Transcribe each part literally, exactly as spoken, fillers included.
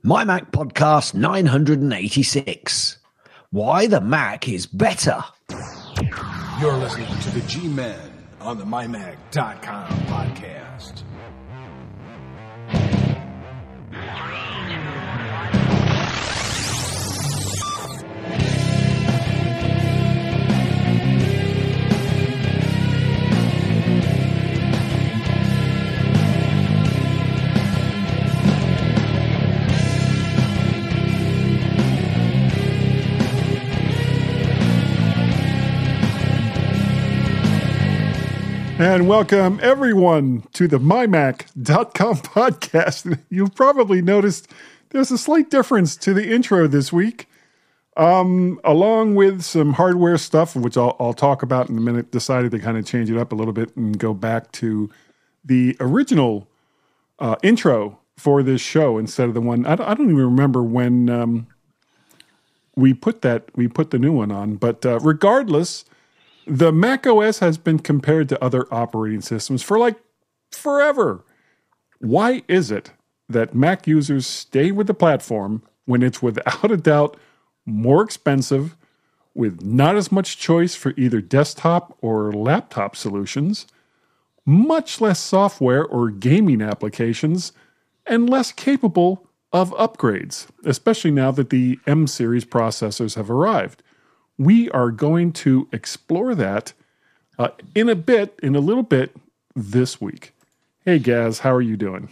My Mac Podcast nine eighty-six. Why the Mac is better. You're listening to the G-Men on the my mac dot com podcast. And welcome, everyone, to the my mac dot com podcast. You've probably noticed there's a slight difference to the intro this week. Um, along with some hardware stuff, which I'll, I'll talk about in a minute, decided to kind of change it up a little bit and go back to the original uh, intro for this show instead of the one. I don't, I don't even remember when um, we put that, we put the new one on. But uh, regardless, the Mac O S has been compared to other operating systems for like forever. Why is it that Mac users stay with the platform when it's without a doubt more expensive, with not as much choice for either desktop or laptop solutions, much less software or gaming applications, and less capable of upgrades, especially now that the M series processors have arrived? We are going to explore that uh, in a bit, in a little bit this week. Hey, Gaz, how are you doing?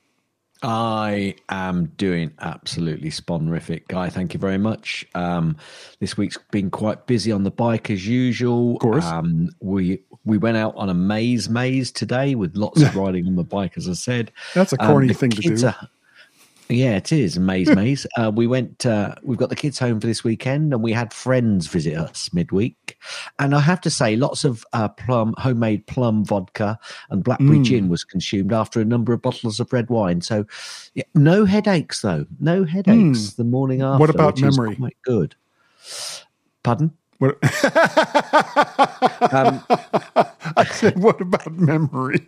I am doing absolutely sponsorific, Guy. Thank you very much. Um, this week's been quite busy on the bike as usual. Of course. Um, we we went out on a maze maze today with lots of riding on the bike, as I said. That's a corny um, thing to do. Are, Yeah, it is. Maze Maze. Uh, we went, uh, we've got the kids home for this weekend and we had friends visit us midweek. And I have to say, lots of uh, plum, homemade plum vodka and blackberry Mm. gin was consumed after a number of bottles of red wine. So yeah, no headaches, though. No headaches Mm. the morning after. What about which is memory? quite good. Pardon? What? Um, I said, what about memory?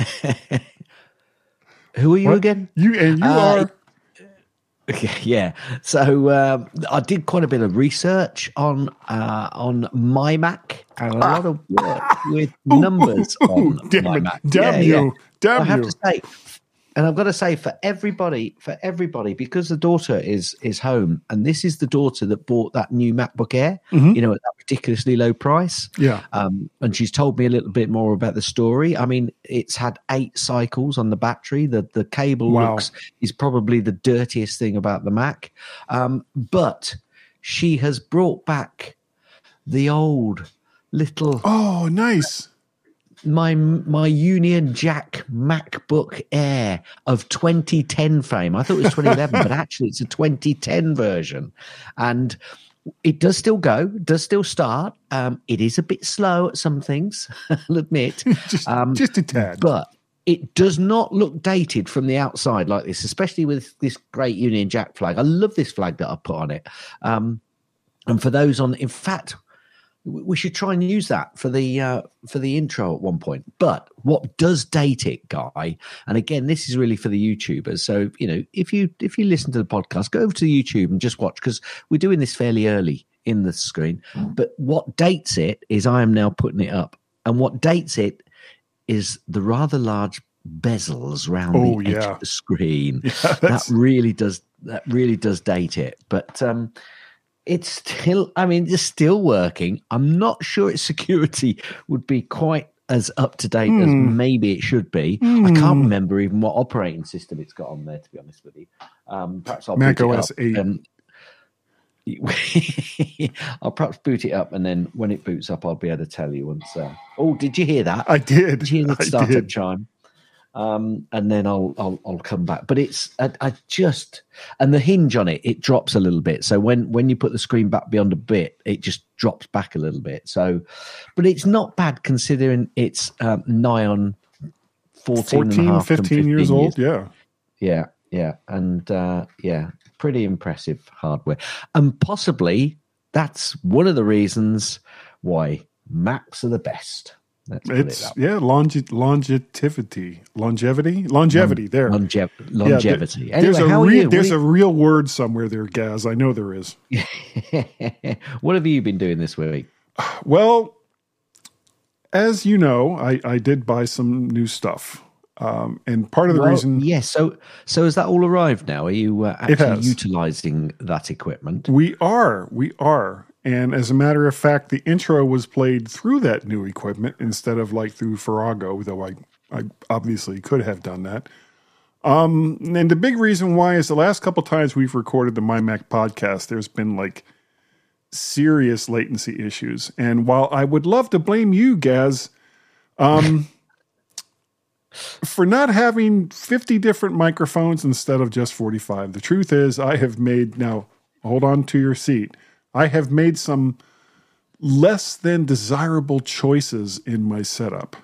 Who are you What? again? You and you Uh, are. Yeah, so um, I did quite a bit of research on uh, on my Mac and a lot of work with numbers Ooh, on damn my it. Mac. Damn Yeah, you. yeah. Damn I have you. to say, and I've got to say for everybody, for everybody, because the daughter is is home, and this is the daughter that bought that new MacBook Air, Mhm. you know, at that ridiculously low price. Yeah. Um, and she's told me a little bit more about the story. I mean, it's had eight cycles on the battery. The the cable Wow. looks is probably the dirtiest thing about the Mac. Um, but she has brought back the old little Oh, nice. my my Union Jack MacBook Air of twenty ten frame. I thought it was twenty eleven, but actually it's a twenty ten version, and it does still go, does still start. Um, it is a bit slow at some things, I'll admit, just, um, just a tad. but it does not look dated from the outside like this, especially with this great Union Jack flag. I love this flag that I put on it. Um, and for those on, in fact, we should try and use that for the uh, for the intro at one point. But what does date it, Guy? And again, this is really for the YouTubers. So you know, if you if you listen to the podcast, go over to YouTube and just watch, because we're doing this fairly early in the screen. But what dates it is I am now putting it up, and what dates it is the rather large bezels around Oh, the edge yeah. of the screen. Yeah, that that's- really does that really does date it. But um, it's still, I mean, it's still working. I'm not sure its security would be quite as up to date as Hmm. maybe it should be. I can't remember even what operating system it's got on there, to be honest with you. Um, perhaps I'll Mac boot it O S up, eight. um, I'll perhaps boot it up, and then when it boots up, I'll be able to tell you once. Uh, oh, did you hear that? I did. Did you hear the I startup did. chime? Um, and then I'll, I'll I'll come back. But it's I, I just and the hinge on it it drops a little bit. So when when you put the screen back beyond a bit, it just drops back a little bit. So, but it's not bad considering it's um, nigh on fourteen, and a fourteen, half, fifteen years old. Yeah. Yeah, yeah, and uh, yeah, pretty impressive hardware, and possibly that's one of the reasons why Macs are the best. Let's put It's it that way. yeah, longe- longevity, longevity, longevity. There, Longe- Yeah, longevity. there- there's anyway, a how are re- you? there's What a real word somewhere there, Gaz. I know there is. are- what have you been doing this week? Well, as you know, I, I did buy some new stuff, um, and part of the Well, reason yes. So, so has that all arrived now? Are you uh, It actually has. utilizing that equipment? we are, we are, and as a matter of fact, the intro was played through that new equipment instead of like through Farrago, though I, I obviously could have done that. Um, and the big reason why is the last couple times we've recorded the MyMac podcast, there's been like serious latency issues. And while I would love to blame you, Gaz, um, for not having fifty different microphones instead of just forty-five, the truth is I have made, now hold on to your seat, I have made some less than desirable choices in my setup.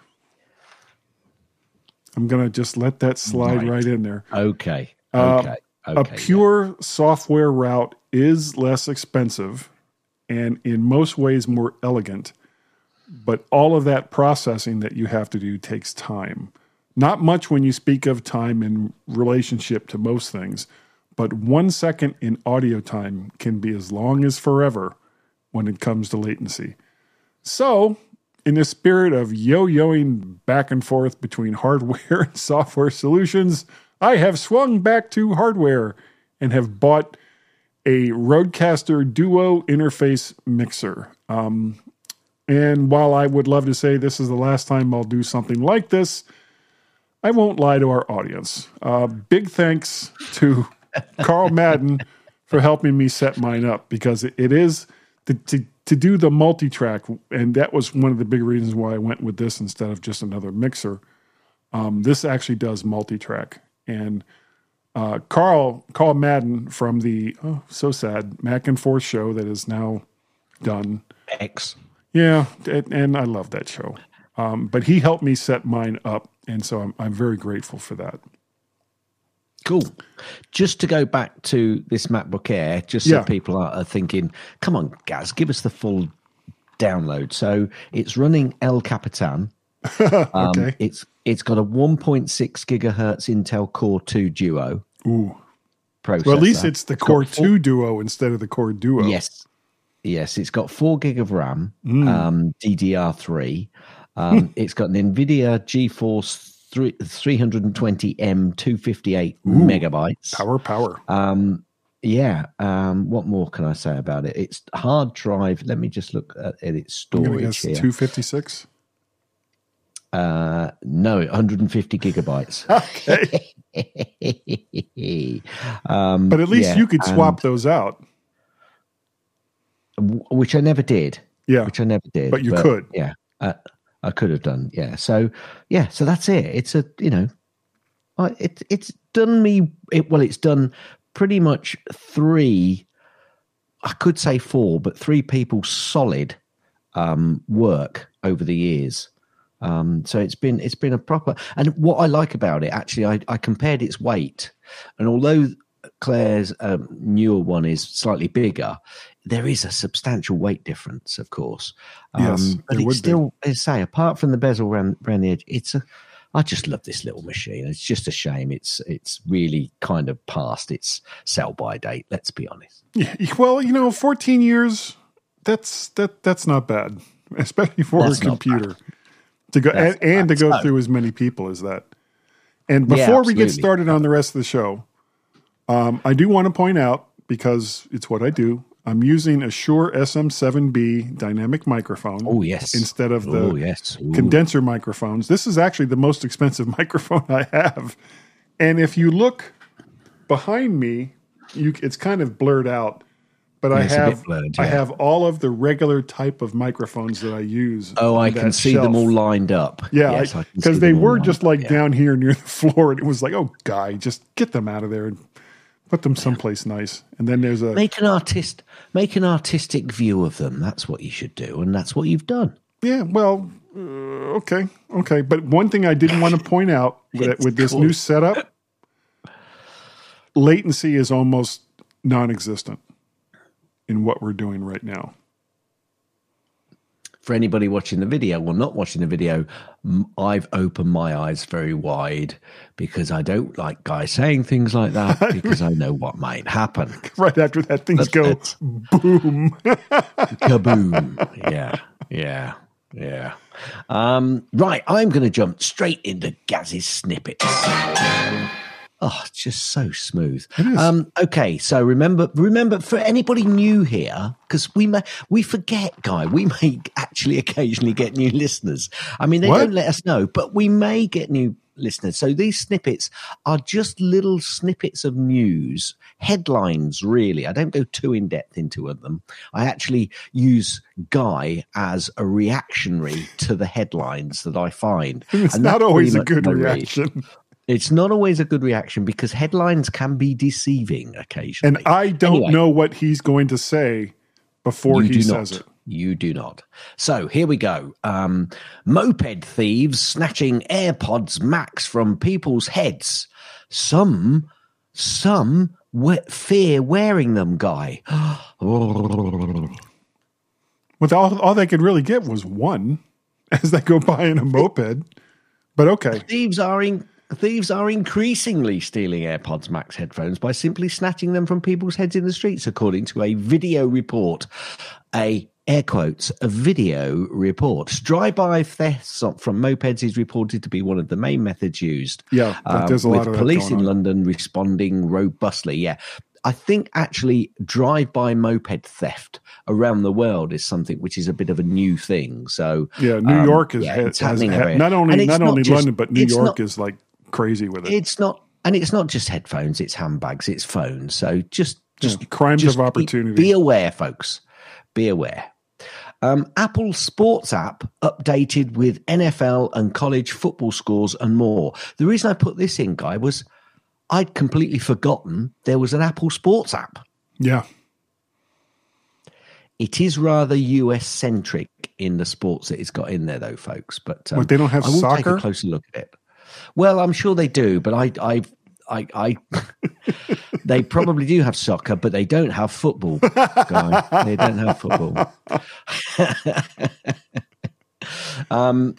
I'm going to just let that slide right, Right. in there. Okay. Uh, Okay. okay. a pure software route is less expensive and in most ways more elegant, but all of that processing that you have to do takes time. Not much when you speak of time in relationship to most things, but one second in audio time can be as long as forever when it comes to latency. So, in the spirit of yo-yoing back and forth between hardware and software solutions, I have swung back to hardware and have bought a Rodecaster Duo interface mixer. Um, and while I would love to say this is the last time I'll do something like this, I won't lie to our audience. Uh, big thanks to Carl Madden for helping me set mine up, because it, it is to, to to do the multi-track, and that was one of the big reasons why I went with this instead of just another mixer. Um, this actually does multi-track, and uh, Carl Carl Madden from the oh so sad Mac and Forth show that is now done. X. Yeah, and, and I love that show. Um, but he helped me set mine up, and so I'm I'm very grateful for that. Cool. Just to go back to this MacBook Air, just so Yeah. people are, are thinking, come on, Gaz, give us the full download. So it's running El Capitan. Um, Okay. It's it's got a one point six gigahertz Intel Core two Duo Ooh. processor. Well, at least it's the got Core four- two Duo instead of the Core Duo. Yes. Yes, it's got four gig of RAM, Mm. um, D D R three. Um, it's got an NVIDIA GeForce three, three twenty M two fifty-eight megabytes. Power, power. Um, yeah. Um, what more can I say about it? It's hard drive. Let me just look at, at its I'm going to storage guess here. two fifty-six. Uh, no, one hundred fifty gigabytes. Okay. um, But at least yeah, you could and- swap those out. w- which I never did. Yeah. Which I never did. But you could. Yeah. Uh, I could have done. Yeah. So, yeah. So that's it. It's a, you know, I- it, it's done me, it, well, it's done pretty much three, I could say four, but three people solid um, work over the years. Um, so it's been it's been a proper, and what I like about it, actually, I, I compared its weight, and although Claire's um, newer one is slightly bigger, there is a substantial weight difference, of course. Um, Yes, but there would it's still, as I say, apart from the bezel around, around the edge, it's a. I just love this little machine. It's just a shame it's it's really kind of past its sell by date. Let's be honest. Yeah, well, you know, fourteen years, that's that that's not bad, especially for That's a not computer. To go That's and, and to not go bad. through as many people as that. And Yeah, before we get absolutely. started on the rest of the show, um, I do want to point out, because it's what I do, I'm using a Shure S M seven B dynamic microphone. Oh yes, Instead of the oh yes, Ooh. condenser microphones. This is actually the most expensive microphone I have. And if you look behind me, you it's kind of blurred out, but Yeah, I it's a bit have blurred, I yeah. have all of the regular type of microphones that I use. Oh, on I can that see shelf. them all lined up. Yeah, Yes, I can because see they them all were lined just up, like yeah. down here near the floor, and it was like, oh, guy, just get them out of there and put them someplace nice. And then there's a Make an artist, make an artistic view of them. That's what you should do, and that's what you've done. yeah, well, uh, okay, okay. But one thing I didn't want to point out with, It's with this cool. new setup, latency is almost non-existent in what we're doing right now. For for anybody watching the video or not watching the video, I've opened my eyes very wide because I don't like guys saying things like that because I know what might happen. Right after that, things but go boom. Kaboom. Yeah, yeah, yeah. Um, right, I'm going to jump straight into Gaz's snippets. Oh, it's just so smooth. Um, okay, so remember, remember for anybody new here, because we may we forget, Guy, we may actually occasionally get new listeners. I mean, they What? don't let us know, but we may get new listeners. So these snippets are just little snippets of news, headlines, really. I don't go too in depth into them. I actually use Guy as a reactionary to the headlines that I find. It's And not that's always a pretty much good my read. reaction. It's not always a good reaction because headlines can be deceiving occasionally. And I don't Anyway. know what he's going to say before You he do says not. it. You do not. So here we go. Um, moped thieves snatching AirPods Max from people's heads. Some, some we- fear wearing them, Guy. With all, all they could really get was one as they go by in a moped. But okay. Thieves are in, thieves are increasingly stealing AirPods Max headphones by simply snatching them from people's heads in the streets, according to a video report. A air quotes, a video report. Drive-by thefts from mopeds is reported to be one of the main methods used. Yeah, but there's a um, lot with of that police going in on. London responding robustly. Yeah. I think actually drive-by moped theft around the world is something which is a bit of a new thing. So Yeah, New um, York is yeah, has, it's has, happening has everywhere. not only And it's not not only just- London, but New it's York not- is like crazy with it. It's not, and it's not just headphones; it's handbags, it's phones. So just, just Yeah, crimes just of be- opportunity. Be aware, folks. Be aware. Um, Apple Sports app updated with N F L and college football scores and more. The reason I put this in, Guy, was I'd completely forgotten there was an Apple Sports app. Yeah. It is rather U S centric in the sports that it's got in there, though, folks. But um, What, they don't have I will take soccer? a closer look at it. Well, I'm sure they do, but I, I, I, I they probably do have soccer, but they don't have football. Guy. They don't have football. um.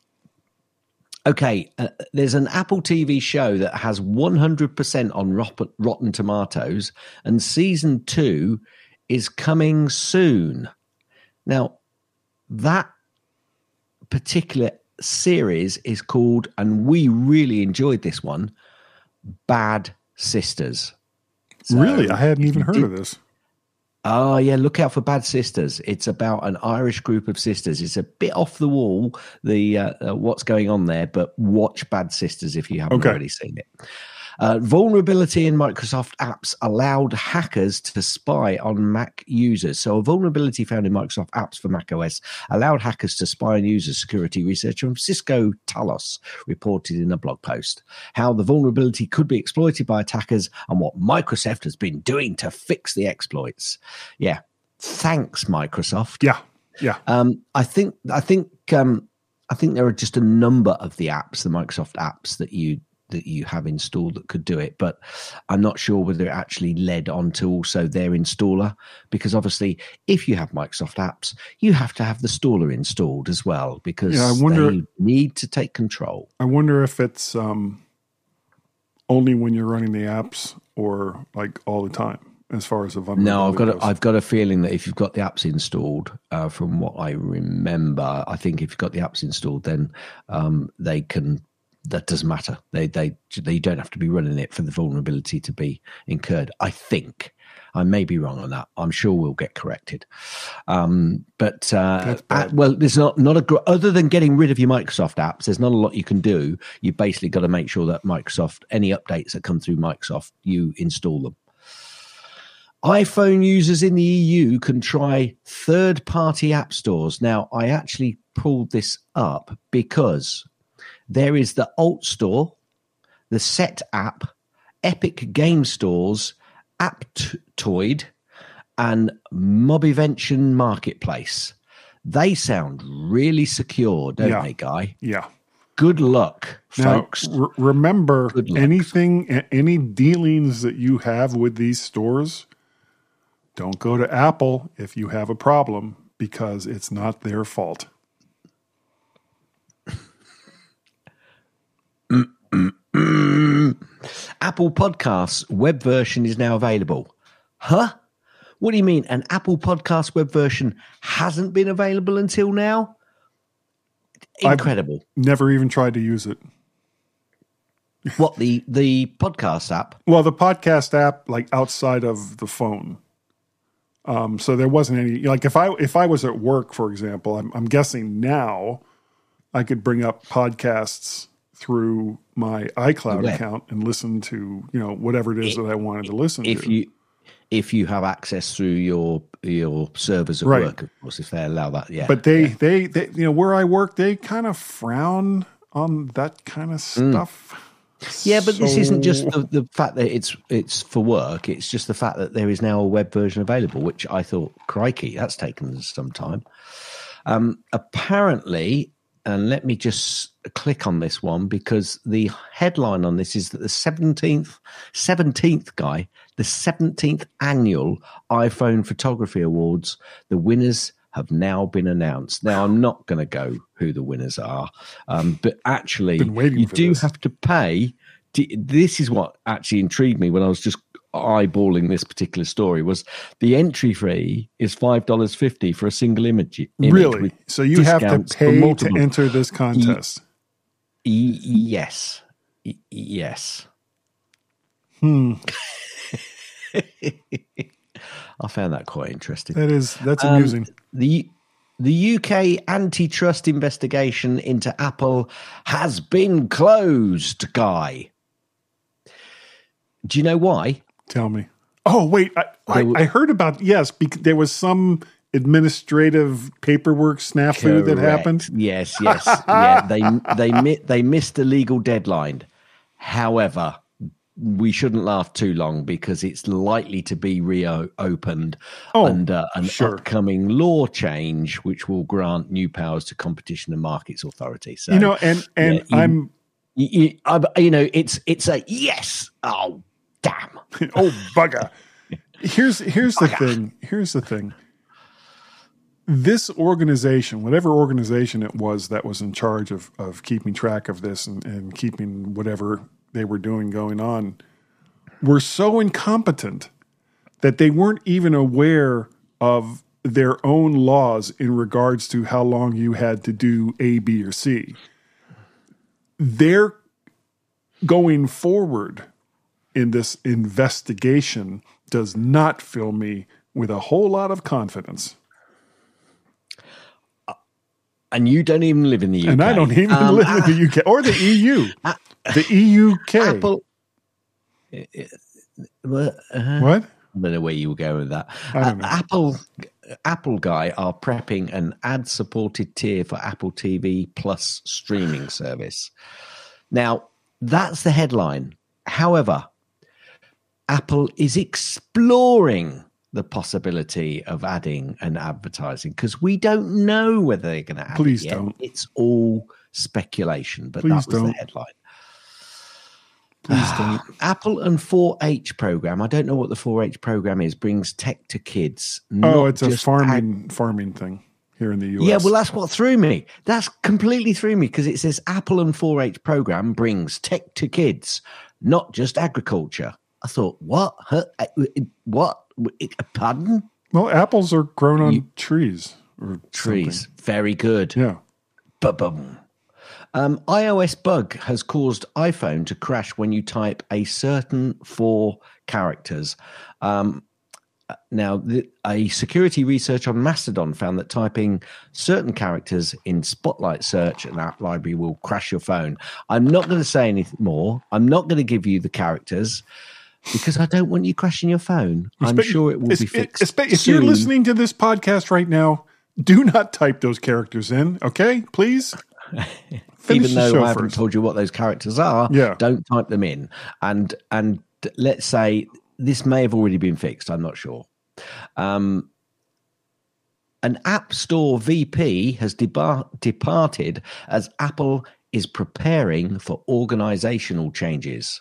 Okay, uh, there's an Apple T V show that has one hundred percent on Rot- Rotten Tomatoes, and season two is coming soon. Now, that particular series is called, and we really enjoyed this one, Bad Sisters. So Really? I hadn't if even you heard did- of this. Oh, yeah, look out for Bad Sisters. It's about an Irish group of sisters. It's a bit off the wall, the uh, uh, what's going on there, but watch Bad Sisters if you haven't Okay. already seen it. Uh, vulnerability in Microsoft apps allowed hackers to spy on Mac users. So a vulnerability found in Microsoft apps for macOS allowed hackers to spy on users, security researcher from Cisco Talos reported in a blog post. How the vulnerability could be exploited by attackers and what Microsoft has been doing to fix the exploits. Yeah. Thanks, Microsoft. Yeah. Yeah. Um, I think I think um, I think there are just a number of the apps, the Microsoft apps that you that you have installed that could do it, but I'm not sure whether it actually led on to also their installer, because obviously if you have Microsoft apps, you have to have the installer installed as well, because Yeah, I wonder- they need to take control. I wonder if it's um, only when you're running the apps or like all the time, as far as the vulnerability No, I've got goes. a, I've got a feeling that if you've got the apps installed, uh, from what I remember, I think if you've got the apps installed, then um, they can. That doesn't matter. They they they don't have to be running it for the vulnerability to be incurred. I think. I may be wrong on that. I'm sure we'll get corrected. Um, but uh, That's bad. uh, well, there's not not a gr- other than getting rid of your Microsoft apps. There's not a lot you can do. You basically got to make sure that Microsoft, any updates that come through Microsoft, you install them. iPhone users in the E U can try third-party app stores. Now, I actually pulled this up because there is the Alt Store, the Set App, Epic Game Stores, Aptoid, and Mobivention Marketplace. They sound really secure, don't Yeah. they, Guy? yeah. Good luck, Now, folks. r- remember, Good luck. anything, a- any dealings that you have with these stores, don't go to Apple if you have a problem, because it's not their fault. Apple Podcasts web version is now available. Huh? What do you mean? An Apple Podcast web version hasn't been available until now? Incredible. I've never even tried to use it. What, the the podcast app? Well, the podcast app, like outside of the phone. Um, so there wasn't any, like if I if I was at work, for example, I'm, I'm guessing now I could bring up podcasts through my iCloud account and listen to, you know, whatever it is it, that I wanted to listen if to. You, if you have access through your your servers at right. work, of course, if they allow that, yeah. But they, yeah. they, they, you know, where I work, they kind of frown on that kind of stuff. Mm. Yeah, but so... this isn't just the, the fact that it's it's for work. It's just the fact that there is now a web version available, which I thought, crikey, that's taken some time. Um, apparently, and let me just click on this one because the headline on this is that the seventeenth, seventeenth guy, the seventeenth annual iPhone Photography Awards, the winners have now been announced. Now, I'm not going to go who the winners are, um, but actually, you do this. have to pay. This is what actually intrigued me when I was just eyeballing this particular story, was the entry fee is five dollars fifty for a single image. image really? So you have to pay to enter this contest? E- yes. E- yes. Hmm. I found that quite interesting. That is, that's amusing. Um, the the U K antitrust investigation into Apple has been closed, Guy. Do you know why? Tell me. Oh, wait. I, I, I heard about, yes, because there was some administrative paperwork snafu Correct. that happened. Yes, yes. yeah, they they they missed the legal deadline. However, we shouldn't laugh too long because it's likely to be reopened oh, under an sure. upcoming law change, which will grant new powers to Competition and Markets Authority. So you know, and and yeah, you, I'm, you, you, I, you know, it's it's a yes. Oh, damn. oh, bugger. Here's here's the thing. Here's the thing. This organization, whatever organization it was that was in charge of of keeping track of this and, and keeping whatever they were doing going on, were so incompetent that they weren't even aware of their own laws in regards to how long you had to do A, B, or C. They're going forward in this investigation does not fill me with a whole lot of confidence. And you don't even live in the U K. And I don't even um, live uh, in the U K or the E U. Uh, the E U K. Apple. Uh, uh, what? I don't know where you were going with that. I don't know. Uh, Apple, Apple Guy are prepping an ad-supported tier for Apple T V Plus streaming service. Now, that's the headline. However, Apple is exploring the possibility of adding an advertising because we don't know whether they're going to add Please it yet. don't. It's all speculation, but Please that was don't. the headline. Please don't. Apple and four H program. I don't know what the four H program is. Brings tech to kids. Oh, it's a farming ag- farming thing here in the U S. Yeah, well, that's what threw me. That's completely threw me because it says Apple and four H program brings tech to kids, not just agriculture. I thought, what? Huh? What? Pardon? Well, apples are grown on you, trees. Or trees. Something. Very good. Yeah. Ba-bum. Um, iOS bug has caused iPhone to crash when you type a certain four characters. Um, now, the, a security research on Mastodon found that typing certain characters in Spotlight Search and App Library will crash your phone. I'm not going to say anything more. I'm not going to give you the characters because I don't want you crashing your phone. I'm sure it will be fixed. If soon. You're listening to this podcast right now, do not type those characters in, okay? Please. Even though I haven't first. told you what those characters are, yeah. don't type them in. And and let's say this may have already been fixed. I'm not sure. Um, an App Store V P has debar- departed as Apple is preparing for organizational changes.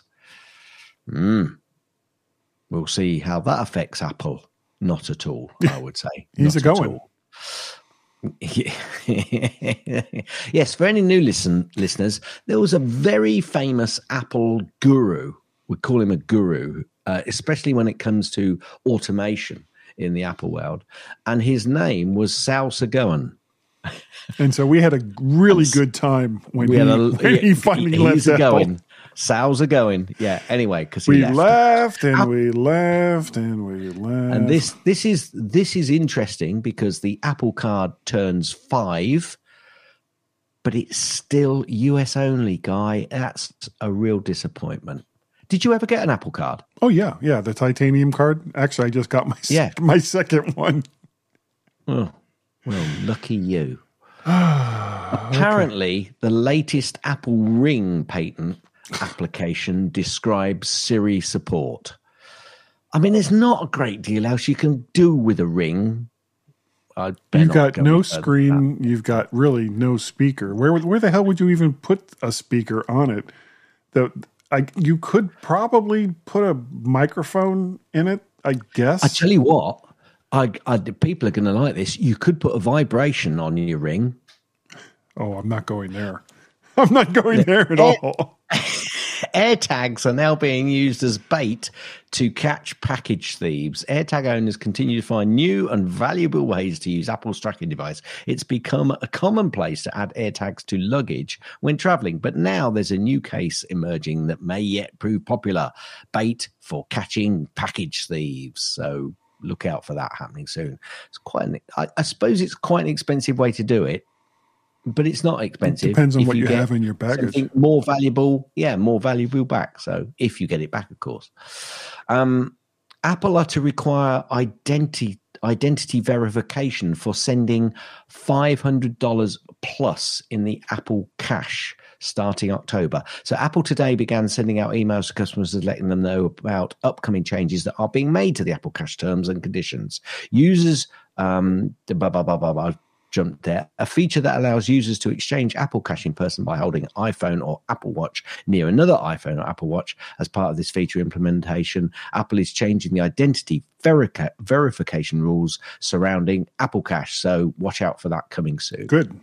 Mm. We'll see how that affects Apple. Not at all, I would say. He's Not a going. All. Yes, for any new listen listeners, there was a very famous Apple guru. We call him a guru, uh, especially when it comes to automation in the Apple world. And his name was Sal Sagoen. And so we had a really good time when, he, a, when yeah, he finally he, left Apple. going. Sal's a going. Yeah, anyway, because we left. laughed and Apple, we laughed and we laughed. And this this is this is interesting because the Apple Card turns five, but it's still U S only, Guy. That's a real disappointment. Did you ever get an Apple Card? Oh yeah, yeah, the titanium card. Actually, I just got my yeah. my second one. Oh, well, lucky you. Apparently, okay. the latest Apple Ring patent application describes Siri support. I mean, there's not a great deal else you can do with a Ring. You've got no screen. You've got really no speaker. Where where the hell would you even put a speaker on it? The I, you could probably put a microphone in it, I guess. I tell you what, I, I people are going to like this. You could put a vibration on your Ring. Oh, I'm not going there. I'm not going there at all. AirTags are now being used as bait to catch package thieves. AirTag owners continue to find new and valuable ways to use Apple's tracking device. It's become a commonplace to add AirTags to luggage when traveling, but now there's a new case emerging that may yet prove popular. Bait for catching package thieves. So look out for that happening soon. It's quite an, I, I suppose it's quite an expensive way to do it. But it's not expensive. It depends on what you, you have in your baggage. More valuable, yeah, more valuable back. So if you get it back, of course. Um, Apple are to require identity identity verification for sending five hundred dollars plus in the Apple Cash starting October. So Apple today began sending out emails to customers letting them know about upcoming changes that are being made to the Apple Cash terms and conditions. Users, um, blah, blah, blah, blah, blah, jumped there. A feature that allows users to exchange Apple Cash in person by holding an iPhone or Apple Watch near another iPhone or Apple Watch. As part of this feature implementation, Apple is changing the identity verica- verification rules surrounding Apple Cash. So watch out for that coming soon. Good.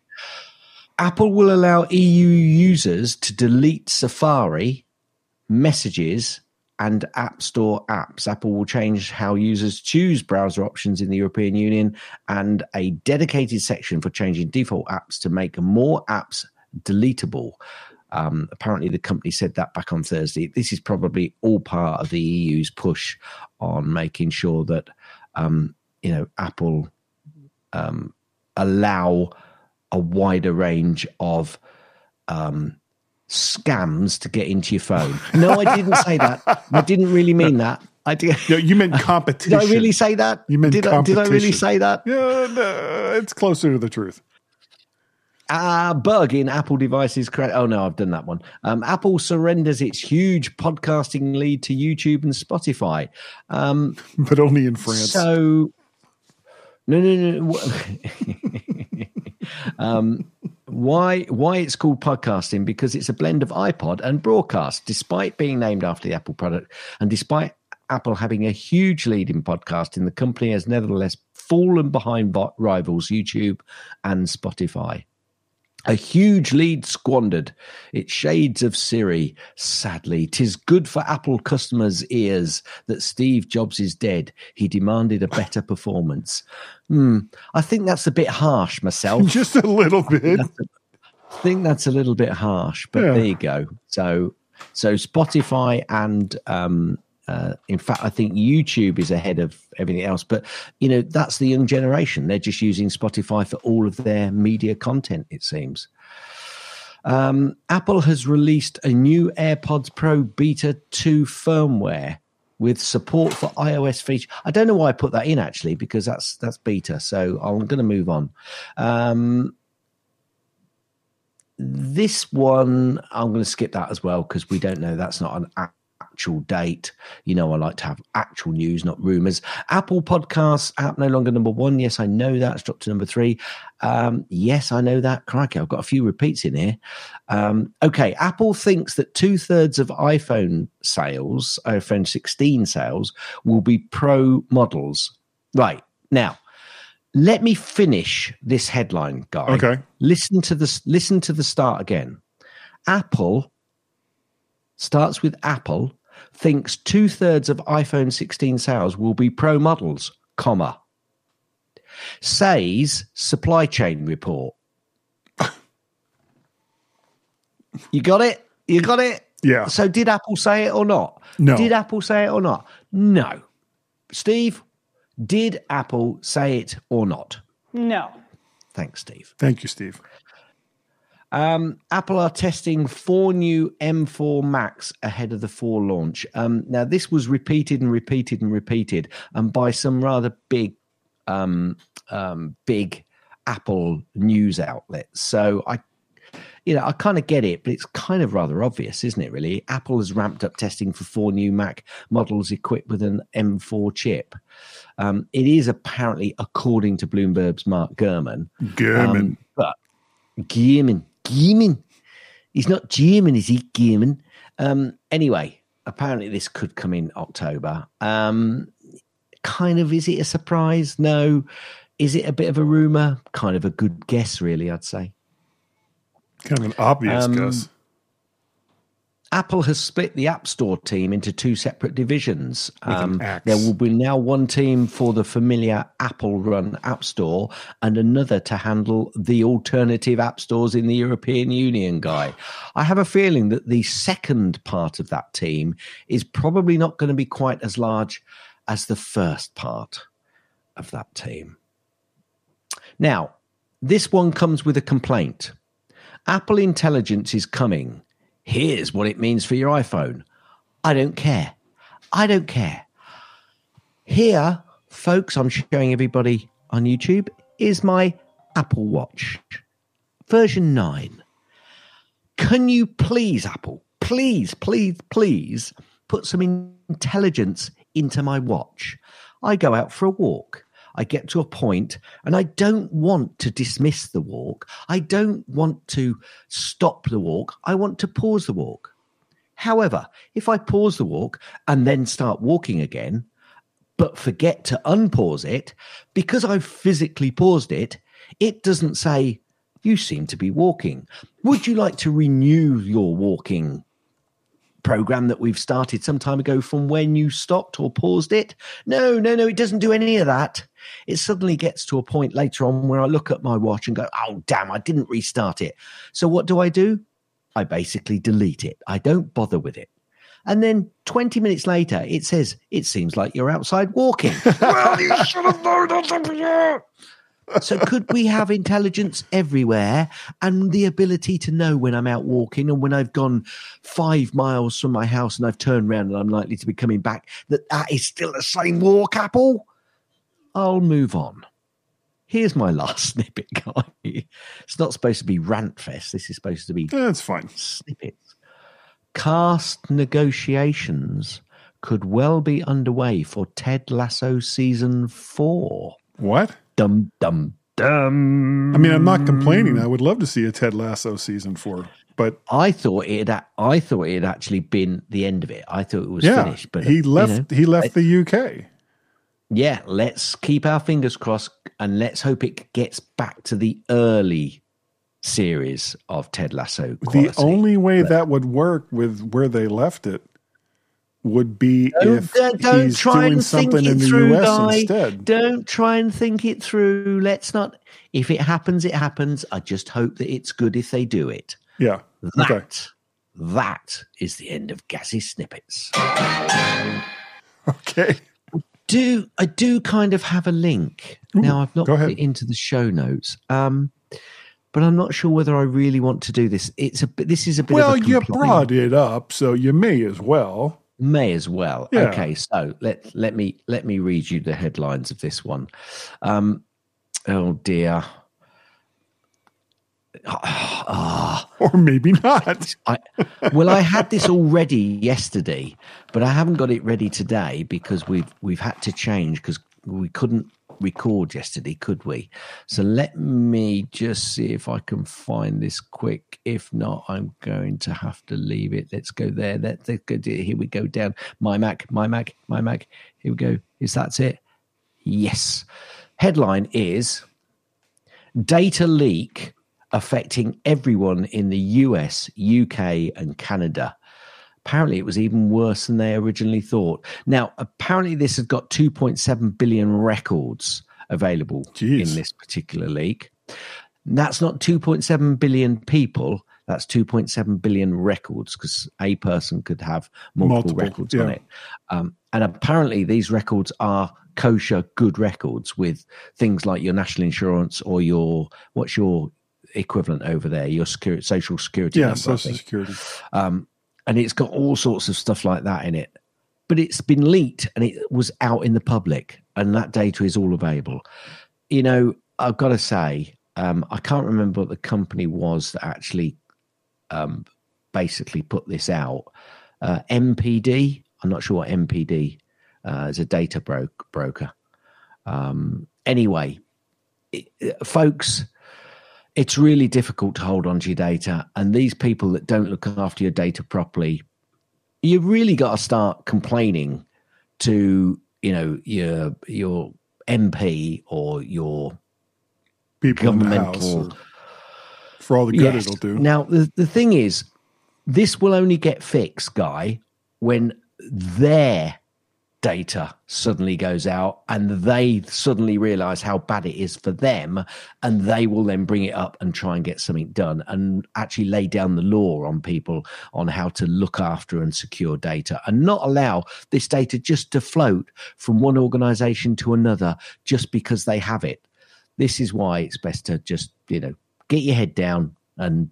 Apple will allow E U users to delete Safari, Messages, and App Store apps. Apple will change how users choose browser options in the European Union and a dedicated section for changing default apps to make more apps deletable. Um, apparently, the company said that back on Thursday. This is probably all part of the E U's push on making sure that, um, you know, Apple um, allow a wider range of um scams to get into your phone. No, I didn't say that. I didn't really mean that. I did. No, you meant competition. Did I really say that? You meant did competition. I, did I really say that? Yeah, no, it's closer to the truth. Uh, bug in Apple devices. Cre- oh, no, I've done that one. Um, Apple surrenders its huge podcasting lead to YouTube and Spotify. Um, but only in France. So, no, no, no. um, Why why it's called podcasting? Because it's a blend of iPod and broadcast, despite being named after the Apple product. And despite Apple having a huge lead in podcasting, the company has nevertheless fallen behind rivals YouTube and Spotify. A huge lead squandered. It's shades of Siri. Sadly, 'tis good for Apple customers' ears that Steve Jobs is dead. He demanded a better performance. Hmm. I think that's a bit harsh myself. Just a little bit. I think that's a little bit harsh, but yeah. There you go. So, so Spotify and um, uh, in fact, I think YouTube is ahead of everything else. But you know, that's the young generation. They're just using Spotify for all of their media content, it seems. Um, Apple has released a new AirPods Pro Beta two firmware with support for iOS feature. I don't know why I put that in actually, because that's that's beta. So I'm going to move on. Um, this one, I'm going to skip that as well because we don't know. That's not an actual date. You know, I like to have actual news, not rumors. Apple Podcasts app no longer number one. Yes, I know that. It's dropped to number three. Um, yes, I know that. Crikey, I've got a few repeats in here. Um, okay, Apple thinks that two thirds of iPhone sales, iPhone sixteen sales, will be Pro models. Right now, let me finish this headline, Guy. Okay. Listen to this. Listen to the start again. Apple starts with Apple thinks two thirds of iPhone sixteen sales will be Pro models, comma, says supply chain report. You got it? You got it? Yeah. So did Apple say it or not? No. Did Apple say it or not? No. Steve, did Apple say it or not? No. Thanks, Steve. Thank you, Steve. Um, Apple are testing four new M four Macs ahead of the four launch. Um, now, this was repeated and repeated and repeated, and by some rather big, um, um, big Apple news outlets. So I, you know, I kind of get it, but it's kind of rather obvious, isn't it? Really, Apple has ramped up testing for four new Mac models equipped with an M four chip. Um, it is apparently, according to Bloomberg's Mark Gurman, Gurman, um, but Gurman. Gierman. He's not German, is he? Gierman. Um, anyway, apparently this could come in October. Um, kind of, is it a surprise? No. Is it a bit of a rumor? Kind of a good guess, really, I'd say. kind of an obvious Um, guess. Apple has split the App Store team into two separate divisions. With an Um, axe. there will be now one team for the familiar Apple-run App Store and another to handle the alternative app stores in the European Union, Guy. I have a feeling that the second part of that team is probably not going to be quite as large as the first part of that team. Now, this one comes with a complaint. Apple Intelligence is coming. Here's what it means for your iPhone. I don't care. I don't care. Here, folks, I'm showing everybody on YouTube, is my Apple Watch. Version nine. Can you please, Apple, please, please, please put some intelligence into my watch? I go out for a walk. I get to a point and I don't want to dismiss the walk. I don't want to stop the walk. I want to pause the walk. However, if I pause the walk and then start walking again, but forget to unpause it, because I've physically paused it, it doesn't say, you seem to be walking. Would you like to renew your walking program that we've started some time ago from when you stopped or paused it? No, no, no, it doesn't do any of that. It suddenly gets to a point later on where I look at my watch and go, oh, damn, I didn't restart it. So what do I do? I basically delete it. I don't bother with it. And then twenty minutes later, it says, it seems like you're outside walking. Well, you should have known that. So could we have intelligence everywhere and the ability to know when I'm out walking and when I've gone five miles from my house and I've turned around and I'm likely to be coming back, that that is still the same walk, Apple? I'll move on. Here's my last snippet, Guy. It's not supposed to be rant fest. This is supposed to be That's fine. snippets. Cast negotiations could well be underway for Ted Lasso season four. What? Dum, dum, dum. I mean, I'm not complaining. I would love to see a Ted Lasso season four, but I thought it had, I thought it had actually been the end of it. I thought it was yeah, finished. But he left. you know, he left the U K. yeah, let's keep our fingers crossed and let's hope it gets back to the early series of Ted Lasso quality. The only way But- that would work with where they left it would be Don't, if don't, don't he's try doing and think something it in the through, U S Guy. instead. Don't try and think it through. Let's not. If it happens, it happens. I just hope that it's good if they do it. Yeah. That, Okay. that is the end of Gassy Snippets. Okay. Do I do kind of have a link Ooh, now? I've not go put ahead. it into the show notes, um, but I'm not sure whether I really want to do this. It's a bit. This is a bit. Well, of a you complaint. brought it up, so you may as well. May as well. Yeah. Okay, so let let me let me read you the headlines of this one. Um, oh dear. Ah, Or maybe not. I well, I had this all ready yesterday, but I haven't got it ready today because we've we've had to change because we couldn't record yesterday, could we? So let me just see if I can find this quick. If not, I'm going to have to leave it. Let's go there. Let's go. Here we go down. My Mac, my Mac, my Mac. Here we go. Is that it? Yes. headline is Data Leak Affecting Everyone in the U S, U K, and Canada. Apparently, it was even worse than they originally thought. Now, apparently, this has got two point seven billion records available Jeez. in this particular leak. That's not two point seven billion people. That's two point seven billion records, because a person could have multiple, multiple records yeah. on it. Um, and apparently, these records are kosher, good records with things like your national insurance or your, what's your equivalent over there, your security, social security yeah, number, social security. Um, and it's got all sorts of stuff like that in it. But it's been leaked and it was out in the public, and that data is all available. You know, I've got to say, um, I can't remember what the company was that actually um, basically put this out. Uh, M P D, I'm not sure what M P D uh, is, a data bro- broker. Um, anyway, it, folks, it's really difficult to hold on to your data, and these people that don't look after your data properly, you've really got to start complaining to, you know, your your M P or your people governmental, in the house, for all the good yes. it'll do. Now, the, the thing is, this will only get fixed, Guy, when their data suddenly goes out and they suddenly realize how bad it is for them, and they will then bring it up and try and get something done and actually lay down the law on people on how to look after and secure data, and not allow this data just to float from one organization to another just because they have it. This is why it's best to just, you know, get your head down and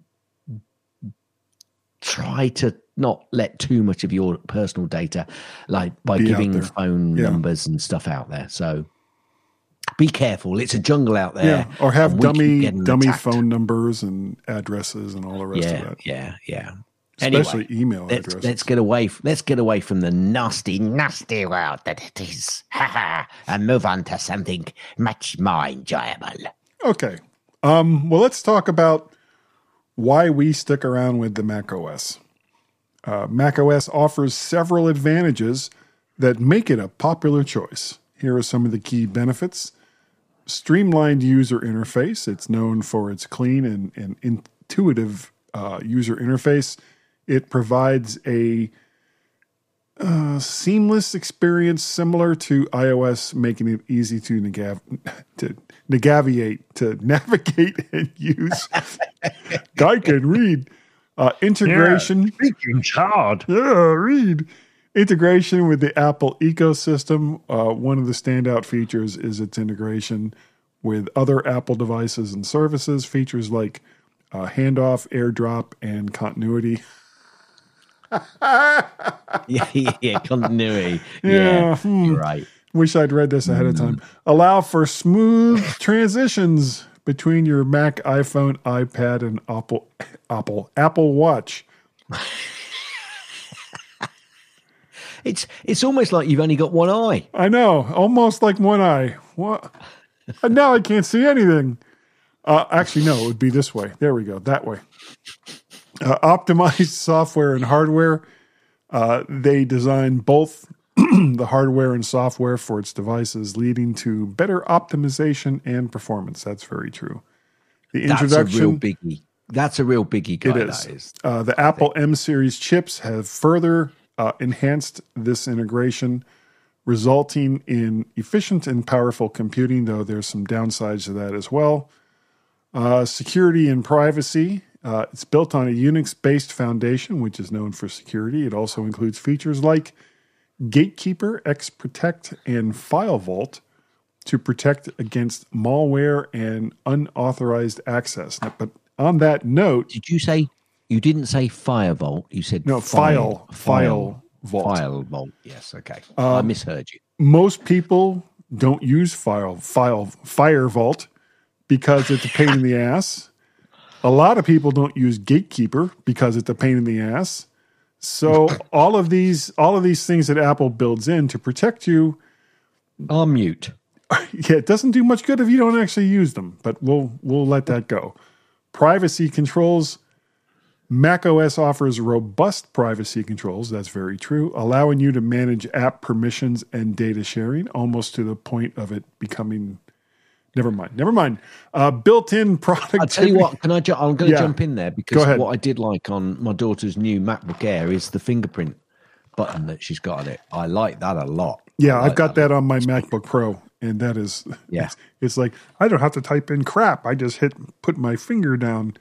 try to not let too much of your personal data, like by be giving phone yeah. numbers and stuff out there. So be careful. It's a jungle out there. Yeah. Or have dummy dummy attacked. phone numbers and addresses and all the rest yeah, of that. Yeah, yeah, Especially anyway, email let's, addresses. Let's get away. Let's get away from the nasty, nasty world that it is, and move on to something much more enjoyable. Okay. Um, well, let's talk about why we stick around with the macOS. Uh, macOS offers several advantages that make it a popular choice. Here are some of the key benefits. Streamlined user interface. It's known for its clean and, and intuitive uh, user interface. It provides a uh, seamless experience similar to iOS, making it easy to, negav- to navigate, to navigate and use. Guy can read. Uh, integration. Yeah, speaking's hard. Yeah, read. Integration with the Apple ecosystem. Uh, one of the standout features is its integration with other Apple devices and services. Features like uh, handoff, AirDrop, and continuity. yeah, yeah, continuity. Yeah, yeah hmm. right. Wish I'd read this ahead of time. Allow for smooth transitions between your Mac, iPhone, iPad, and Apple, Apple, Apple Watch. It's it's almost like you've only got one eye. I know, almost like one eye. What? And now I can't see anything. Uh, actually, no, it would be this way. There we go, that way. Uh, optimized software and hardware. Uh, they design both the hardware and software for its devices, leading to better optimization and performance. That's very true. The introduction, That's a real biggie. That's a real biggie, guy. It is. That is. Uh, the Apple M series chips have further uh, enhanced this integration, resulting in efficient and powerful computing, though there's some downsides to that as well. Uh, security and privacy. Uh, it's built on a Unix-based foundation, which is known for security. It also includes features like Gatekeeper, X-Protect, and File Vault to protect against malware and unauthorized access. But on that note... Did you say... You didn't say Fire Vault. You said no, File. File, file Vault. File Vault. Yes, okay. Um, I misheard you. Most people don't use File, file, Fire Vault because it's a pain in the ass. A lot of people don't use Gatekeeper because it's a pain in the ass. So all of these, all of these things that Apple builds in to protect you are mute. Yeah, it doesn't do much good if you don't actually use them, but we'll we'll let that go. Privacy controls. macOS offers robust privacy controls. That's very true, allowing you to manage app permissions and data sharing, almost to the point of it becoming Never mind. Never mind. Uh, built-in productivity. I'll tell you what, can I ju- I'm going to Yeah. jump in there because what I did like on my daughter's new MacBook Air is the fingerprint button that she's got on it. I like that a lot. Yeah, like I've got that, that on my MacBook Pro, and that is, yeah. it's, it's like, I don't have to type in crap. I just hit, put my finger down.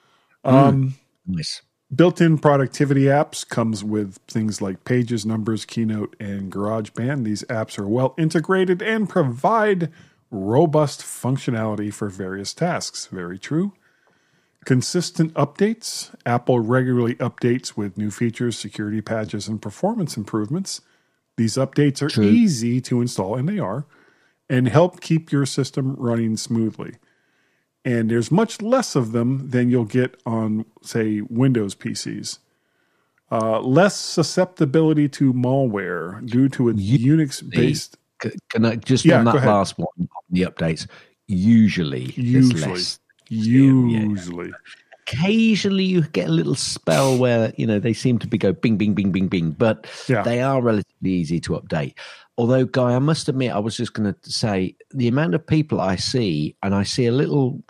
Um, mm, nice. Built-in productivity apps comes with things like Pages, Numbers, Keynote, and GarageBand. These apps are well integrated and provide robust functionality for various tasks. Very true. Consistent updates. Apple regularly updates with new features, security patches, and performance improvements. These updates are True. easy to install, and they are, and help keep your system running smoothly. And there's much less of them than you'll get on, say, Windows P Cs. Uh, less susceptibility to malware due to its Unix-based. Can I just Yeah, on go that ahead. last one, the updates, usually, there's Usually. less. Usually. Occasionally you get a little spell where, you know, they seem to be go bing, bing, bing, bing, bing, but Yeah. they are relatively easy to update. Although, Guy, I must admit, I was just going to say the amount of people I see, and I see a little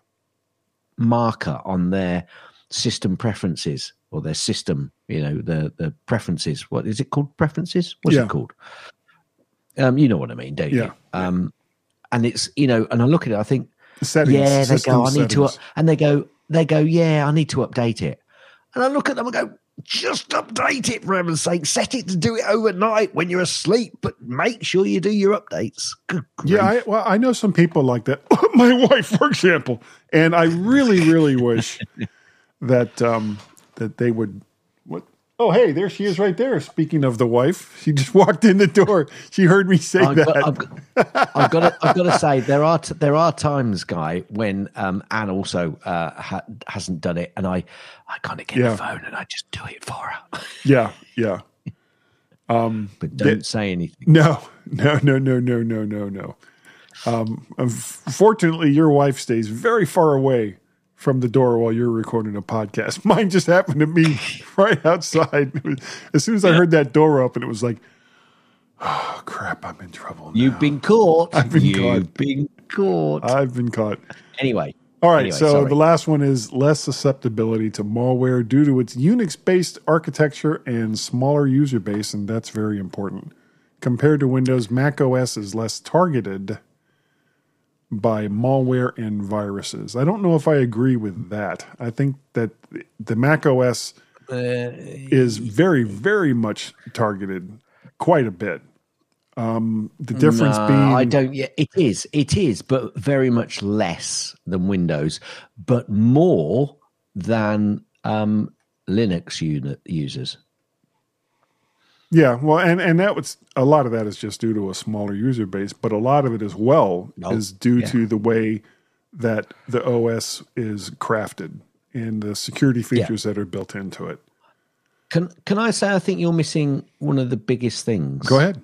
marker on their system preferences or their system, you know, the, the preferences. What is it called? Preferences? What's Yeah. it called? Um, you know what I mean, don't Yeah. you? Um, and it's, you know, and I look at it, I think, Settings, yeah, they system go, I need to, settings. and they go, they go, yeah, I need to update it. And I look at them and go, just update it for heaven's sake. Set it to do it overnight when you're asleep, but make sure you do your updates. Good Yeah, I, well, I know some people like that. My wife, for example, and I really, really wish that um, that they would. What? Oh, hey, there she is, right there. Speaking of the wife, she just walked in the door. She heard me say I've that. got, I've, got, I've got to, I've got to say there are t- there are times, Guy, when um, Anne also uh, ha- hasn't done it, and I I kind of get Yeah. the phone and I just do it for her. yeah, yeah. But don't say anything. No, no, no, no, no, no, no, no. Um, fortunately, your wife stays very far away from the door while you're recording a podcast. Mine just happened to be right outside. As soon as I heard that door open, it was like, oh, crap, I'm in trouble now. You've been caught. I've been You've caught. been caught. I've been caught. Anyway. All right, anyway, so sorry. the last one is less susceptibility to malware due to its Unix-based architecture and smaller user base, and that's very important. Compared to Windows, Mac O S is less targeted by malware and viruses. I don't know if I agree with that. I think that the Mac O S Uh, is very, very much targeted, quite a bit. Um, the difference no, being, I don't. Yeah, it is. It is, but very much less than Windows, but more than um, Linux unit users. yeah, well, and and that was a lot of that is just due to a smaller user base, but a lot of it as well Oh, is due yeah. to the way that the O S is crafted and the security features that are built into it. Can Can I say I think you're missing one of the biggest things? Go ahead.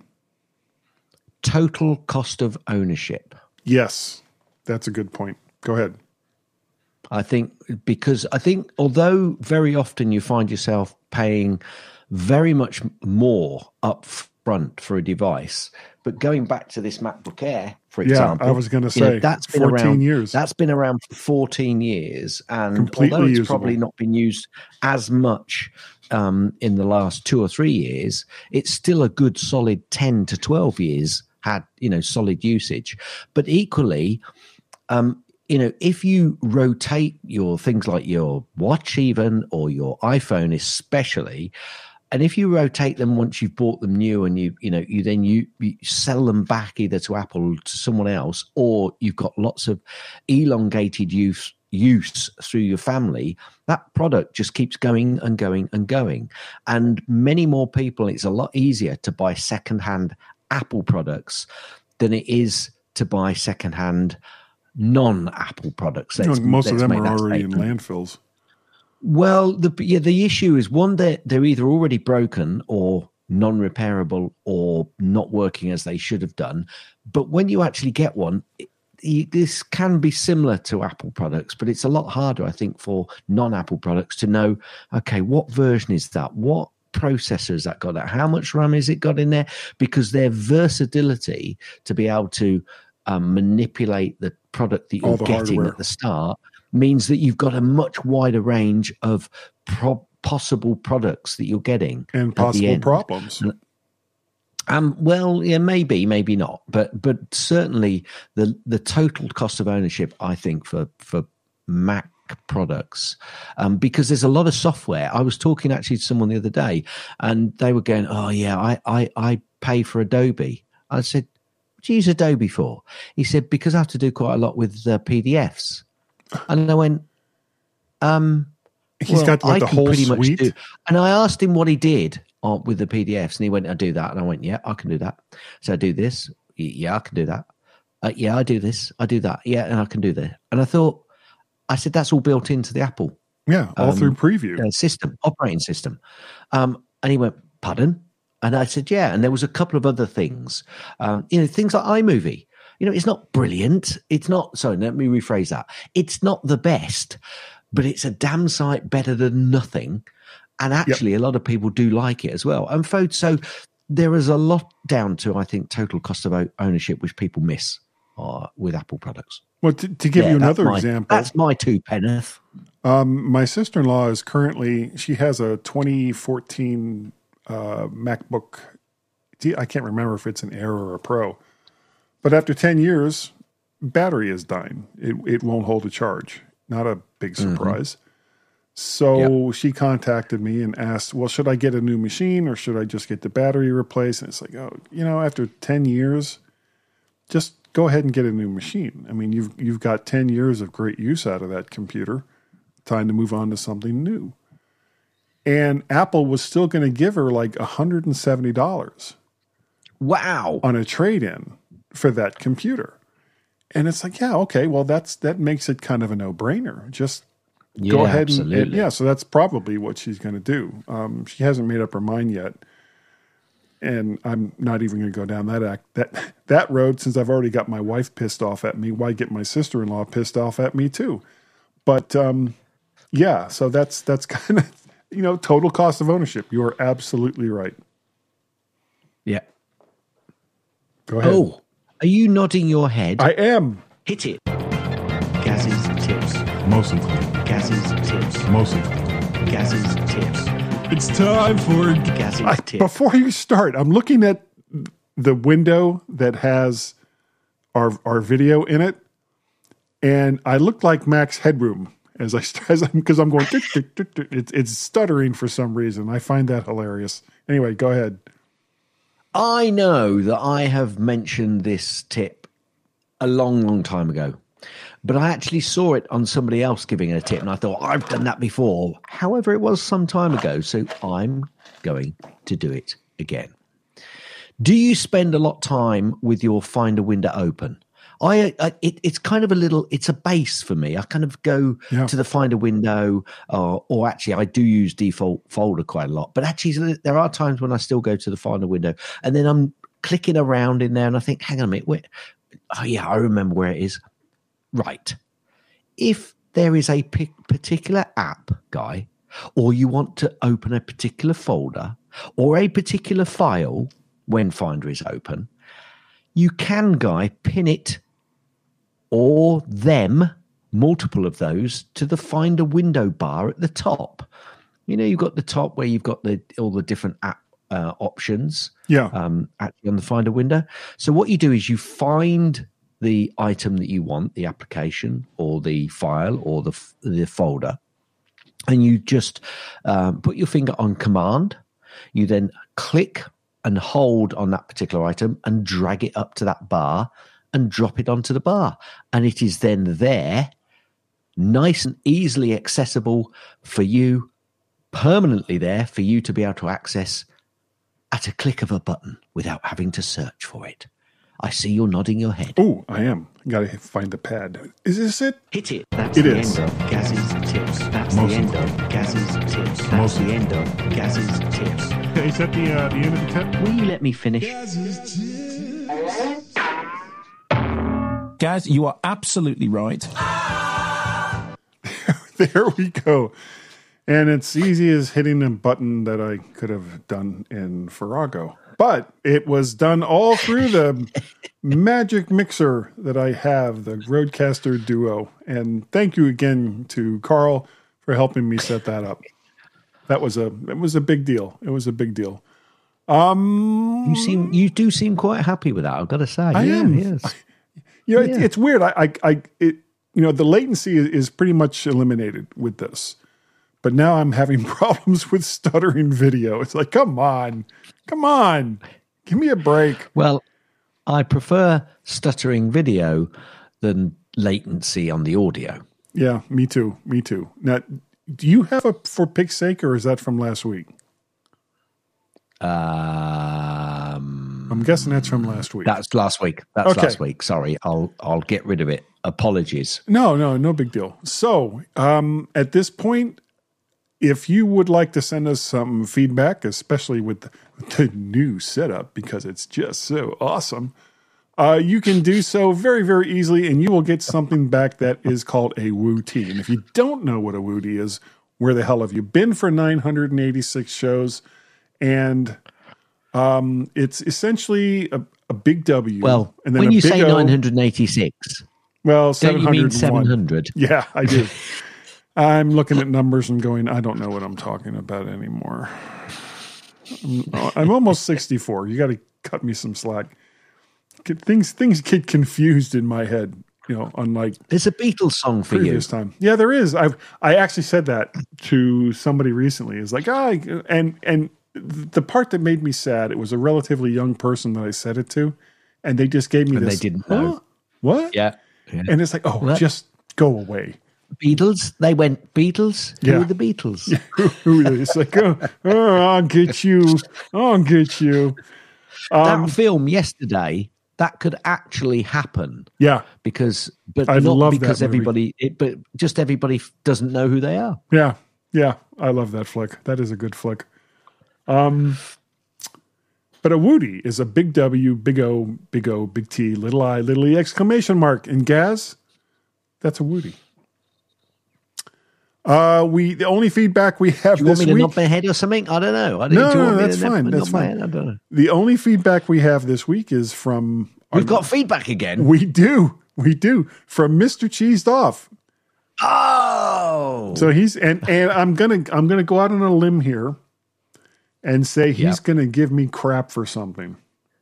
Total cost of ownership. Yes, that's a good point. Go ahead. I think because I think although very often you find yourself paying very much more up front for a device, but going back to this MacBook Air, for Yeah, example, I was gonna you know, say, that's been fourteen around, years. That's been around for fourteen years, and Completely although it's usable. probably not been used as much um, in the last two or three years, it's still a good solid ten to twelve years had you know solid usage. But equally, um, you know, if you rotate your things like your watch even or your iPhone especially, and if you rotate them once you've bought them new and you you know you then you, you sell them back either to Apple or to someone else, or you've got lots of elongated use use through your family, that product just keeps going and going and going. And many more people, it's a lot easier to buy secondhand Apple products than it is to buy secondhand non-Apple products. You know, Let's- most of let's them make are that already in statement. landfills. Well, the yeah, the issue is one that they're either already broken or non-repairable or not working as they should have done. But when you actually get one, it, it, this can be similar to Apple products, but it's a lot harder, I think, for non-Apple products to know, okay, what version is that? What processor has that got? How much RAM has it got in there? Because their versatility to be able to um, manipulate the product that All you're the getting hardware. at the start means that you've got a much wider range of pro- possible products that you're getting And at the possible end. problems. Um, well, yeah, maybe, maybe not, but but certainly the the total cost of ownership, I think, for for Mac products, um, because there's a lot of software. I was talking actually to someone the other day, and they were going, "Oh yeah, I I, I pay for Adobe." I said, "What do you use Adobe for?" He said, "Because I have to do quite a lot with uh, P D Fs," and I went, "Um." He's well, got what, I the can whole pretty much suite? do. And I asked him what he did uh, with the P D Fs, and he went, "I do that." And I went, "Yeah, I can do that." So I do this. Y- Yeah, I can do that. Uh, yeah, I do this. I do that. Yeah, and I can do that. And I thought, I said, that's all built into the Apple Yeah, all um, through preview. uh, system, operating system. Um, and he went, "Pardon?" And I said, "Yeah." And there was a couple of other things, um, you know, things like iMovie. You know, it's not brilliant. It's not. Sorry, let me rephrase that. It's not the best, but it's a damn sight better than nothing. And actually, yep. a lot of people do like it as well. And folks, so there is a lot down to, I think, total cost of ownership, which people miss uh, with Apple products. Well, to, to give yeah, you another my, example, that's my two penneth. Um, my sister-in-law is currently, she has a twenty fourteen uh, MacBook. I can't remember if it's an Air or a Pro. But after ten years, battery is dying. It, it won't hold a charge. Not a big surprise. Mm-hmm. So yep. she contacted me and asked, well, should I get a new machine or should I just get the battery replaced? And it's like, oh, you know, after ten years, just go ahead and get a new machine. I mean, you've you've got ten years of great use out of that computer. Time to move on to something new. And Apple was still going to give her like one hundred seventy dollars. Wow. On a trade-in for that computer. And it's like, yeah, okay, well, that's that makes it kind of a no-brainer. Just yeah, go ahead and, absolutely. and yeah, so that's probably what she's going to do. Um, she hasn't made up her mind yet. And I'm not even going to go down that act, that that road since I've already got my wife pissed off at me. Why get my sister-in-law pissed off at me too? But um, yeah, so that's that's kind of, you know, total cost of ownership. You are absolutely right. Yeah. Go ahead. Oh, are you nodding your head? I am. Hit it. Gaz's tips. Mostly. Gaz's tips. Mostly. Gaz's tips. It's time for Gaz's I, tips. Before you start, I'm looking at the window that has our our video in it, and I look like Max Headroom as I as I'm because I'm going. Tick, tick, tick, tick. It's it's stuttering for some reason. I find that hilarious. Anyway, go ahead. I know that I have mentioned this tip a long, long time ago, but I actually saw it on somebody else giving a tip, and I thought, I've done that before. However, it was some time ago, so I'm going to do it again. Do you spend a lot of time with your Finder window open? I, I it, it's kind of a little, it's a base for me. I kind of go yeah. to the Finder window, uh, or actually I do use default folder quite a lot, but actually there are times when I still go to the Finder window and then I'm clicking around in there and I think, hang on a minute, wait, oh yeah, I remember where it is. Right. If there is a p- particular app, Guy, or you want to open a particular folder or a particular file when Finder is open, you can, Guy, pin it or them, multiple of those, to the Finder window bar at the top. You know, you've got the top where you've got the all the different app uh, options yeah. um, actually on the Finder window. So what you do is you find the item that you want, the application or the file or the the folder, and you just um, put your finger on Command. You then click and hold on that particular item and drag it up to that bar and drop it onto the bar. And it is then there, nice and easily accessible for you, permanently there for you to be able to access at a click of a button without having to search for it. I see you're nodding your head. Oh, I am. Got to find the pad. Is this it? Hit it. That's it the is. end of Gaz's tips. That's Most the end of Gaz's tips. That's Most the end of Gaz's tips. Is that the uh, the end of the tip? Will you let me finish? Gaz, you are absolutely right. There we go. And it's easy as hitting a button that I could have done in Farrago. But it was done all through the magic mixer that I have, the Rodecaster Duo. And thank you again to Carl for helping me set that up. That was a it was a big deal. It was a big deal. Um, You seem you do seem quite happy with that. I've got to say. I yeah, am. Yes. You know, Yeah. it, it's weird. I, I, I, it, you know, the latency is, is pretty much eliminated with this, but now I'm having problems with stuttering video. It's like, come on, come on, give me a break. Well, I prefer stuttering video than latency on the audio. Yeah, me too. Me too. Now, do you have a for pig's sake, or is that from last week? Um, I'm guessing that's from last week. that's last week. That's Okay. last week. Sorry, I'll I'll get rid of it. Apologies. No, no, no big deal. So, um, at this point, if you would like to send us some feedback, especially with the, with the new setup, because it's just so awesome, uh, you can do so very, very easily, and you will get something back that is called a Woo-Tee. And if you don't know what a Woo-Tee is, where the hell have you been for nine hundred eighty-six shows? And um, it's essentially a, a big W. Well, and then when a you big say O, nine hundred eighty-six, well, don't you mean seven seven hundred? hundred? Yeah, I do. I'm looking at numbers and going, I don't know what I'm talking about anymore. I'm, I'm almost sixty-four. You got to cut me some slack. Get, things things get confused in my head, you know, unlike There's a Beatles song for you. previous time. Yeah, there is. I've I actually said that to somebody recently. It's like, ah, and and the part that made me sad, it was a relatively young person that I said it to, and they just gave me And this. they didn't know. "Huh? What? Yeah. yeah. And it's like, oh, Well, just go away. Beatles. They went Beatles. Who Yeah. were the Beatles? Who is like, oh, oh, I'll get you. I'll get you. Um, that film yesterday. That could actually happen yeah, because, but I not love that because movie. everybody. It, but just everybody f- doesn't know who they are. yeah, yeah. I love that flick. That is a good flick. Um, but a Woody is a big W, big O, big O, big T, little I, little E, exclamation mark. And Gaz, that's a Woody. Uh, we the only feedback we have Do you want this me to week. nod my head or something? I don't know. I don't, No, do you no, want me that's to nod- fine. nod That's my fine. head? I don't know. The only feedback we have this week is from. our- We've got feedback again. We do. We do. From Mister Cheesed Off. Oh, So he's and and I'm gonna I'm gonna go out on a limb here and say he's Yep. gonna give me crap for something.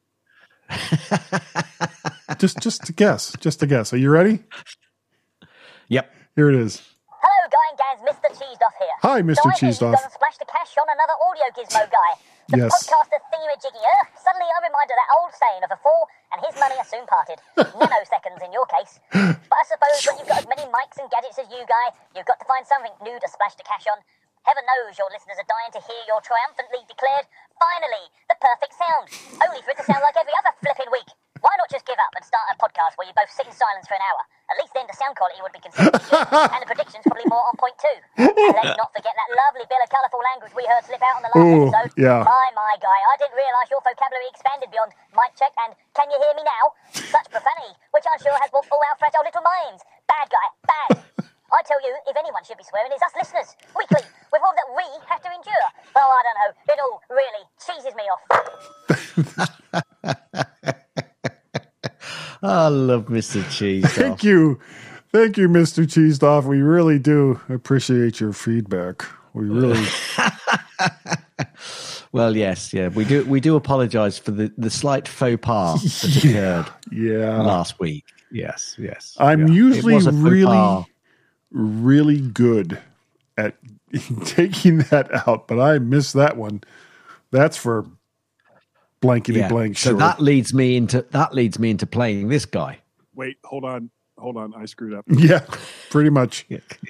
just just to guess. Just to guess. Are you ready? yep. Here it is. Hello, Guy and Gaz, Mister Cheesed Off here. Hi, Mister So I hear Cheesed you've Off. gone and splashed the cash on another audio gizmo guy. The Yes. podcaster thingy-majiggy, uh, suddenly I'm reminded of that old saying of a fool and his money are soon parted. Nanoseconds in your case. But I suppose when you've got as many mics and gadgets as you, Guy, you've got to find something new to splash the cash on. Heaven knows your listeners are dying to hear your triumphantly declared, finally, the perfect sound. Only for it to sound like every other flipping week. Why not just give up and start a podcast where you both sit in silence for an hour? At least then the sound quality would be considerably good, and the predictions probably more on point too. And let's not forget that lovely bit of colourful language we heard slip out on the last Ooh, episode. yeah. My, my, Guy, I didn't realise your vocabulary expanded beyond mic check and can you hear me now? Such profanity, which I'm sure has warped all our fragile little minds. Bad, Guy, bad. I tell you, if anyone should be swearing, it's us listeners. Weekly, with all that we have to endure. Oh, I don't know. It all really cheeses me off. I love Mister Cheese. Thank you. Thank you, Mister Cheesed Off. We really do appreciate your feedback. We really Well, yes, yeah, we do. We do apologise for the, the slight faux pas that occurred yeah. last week. Yes, yes. I'm yeah. usually It was a faux really pas. really good at taking that out, but I missed that one. That's for blankety Yeah. blank So sure. that leads me into that leads me into playing this guy. Wait, hold on. Hold on. I screwed up. Yeah, pretty much.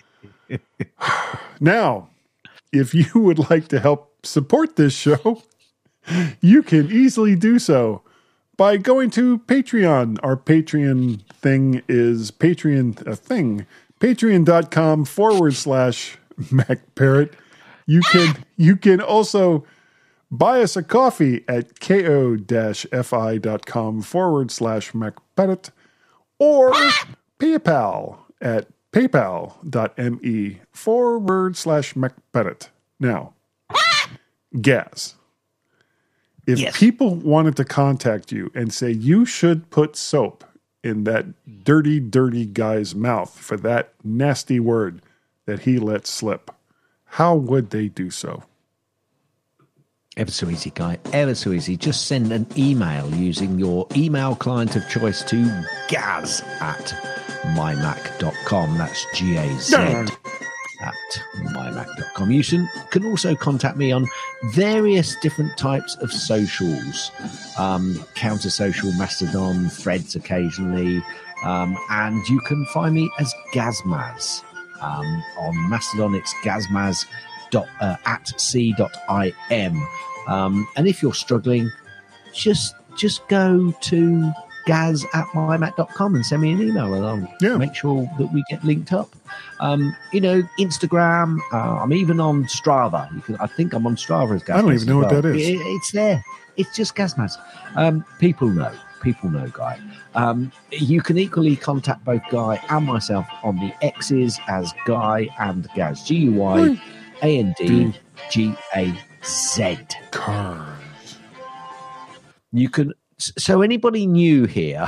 Now, if you would like to help support this show, you can easily do so by going to Patreon. Our Patreon thing is Patreon a thing. Patreon.com forward slash MacParrot. You can you can also buy us a coffee at ko-fi.com forward slash MacParrot or PayPal at paypal.me forward slash MacParrot. Now, Gaz, If Yes. people wanted to contact you and say you should put soap in that dirty, dirty guy's mouth for that nasty word that he let slip, how would they do so? Ever so easy, Guy. Ever so easy. Just send an email using your email client of choice to gaz at my mac dot com. That's G A Z at my mac dot com. You can, can also contact me on various different types of socials. Um, Counter Social, Mastodon, Threads occasionally. Um, and you can find me as Gazmaz. Um, on Mastodon, it's Gazmaz dot uh, at c dot im. Um, and if you're struggling, just just go to gaz at my mac dot com and send me an email, and I'll Yeah. make sure that we get linked up. Um, you know, Instagram. Uh, I'm even on Strava. You can, I think I'm on Strava as Gazmaz. I don't even know as what well. that is. It, it's there. It's just Gazmaz. Um, people know. People know Guy. Um, you can equally contact both Guy and myself on the X's as Guy and Gaz. G U Y A N D G A Z. Cars. You can. So anybody new here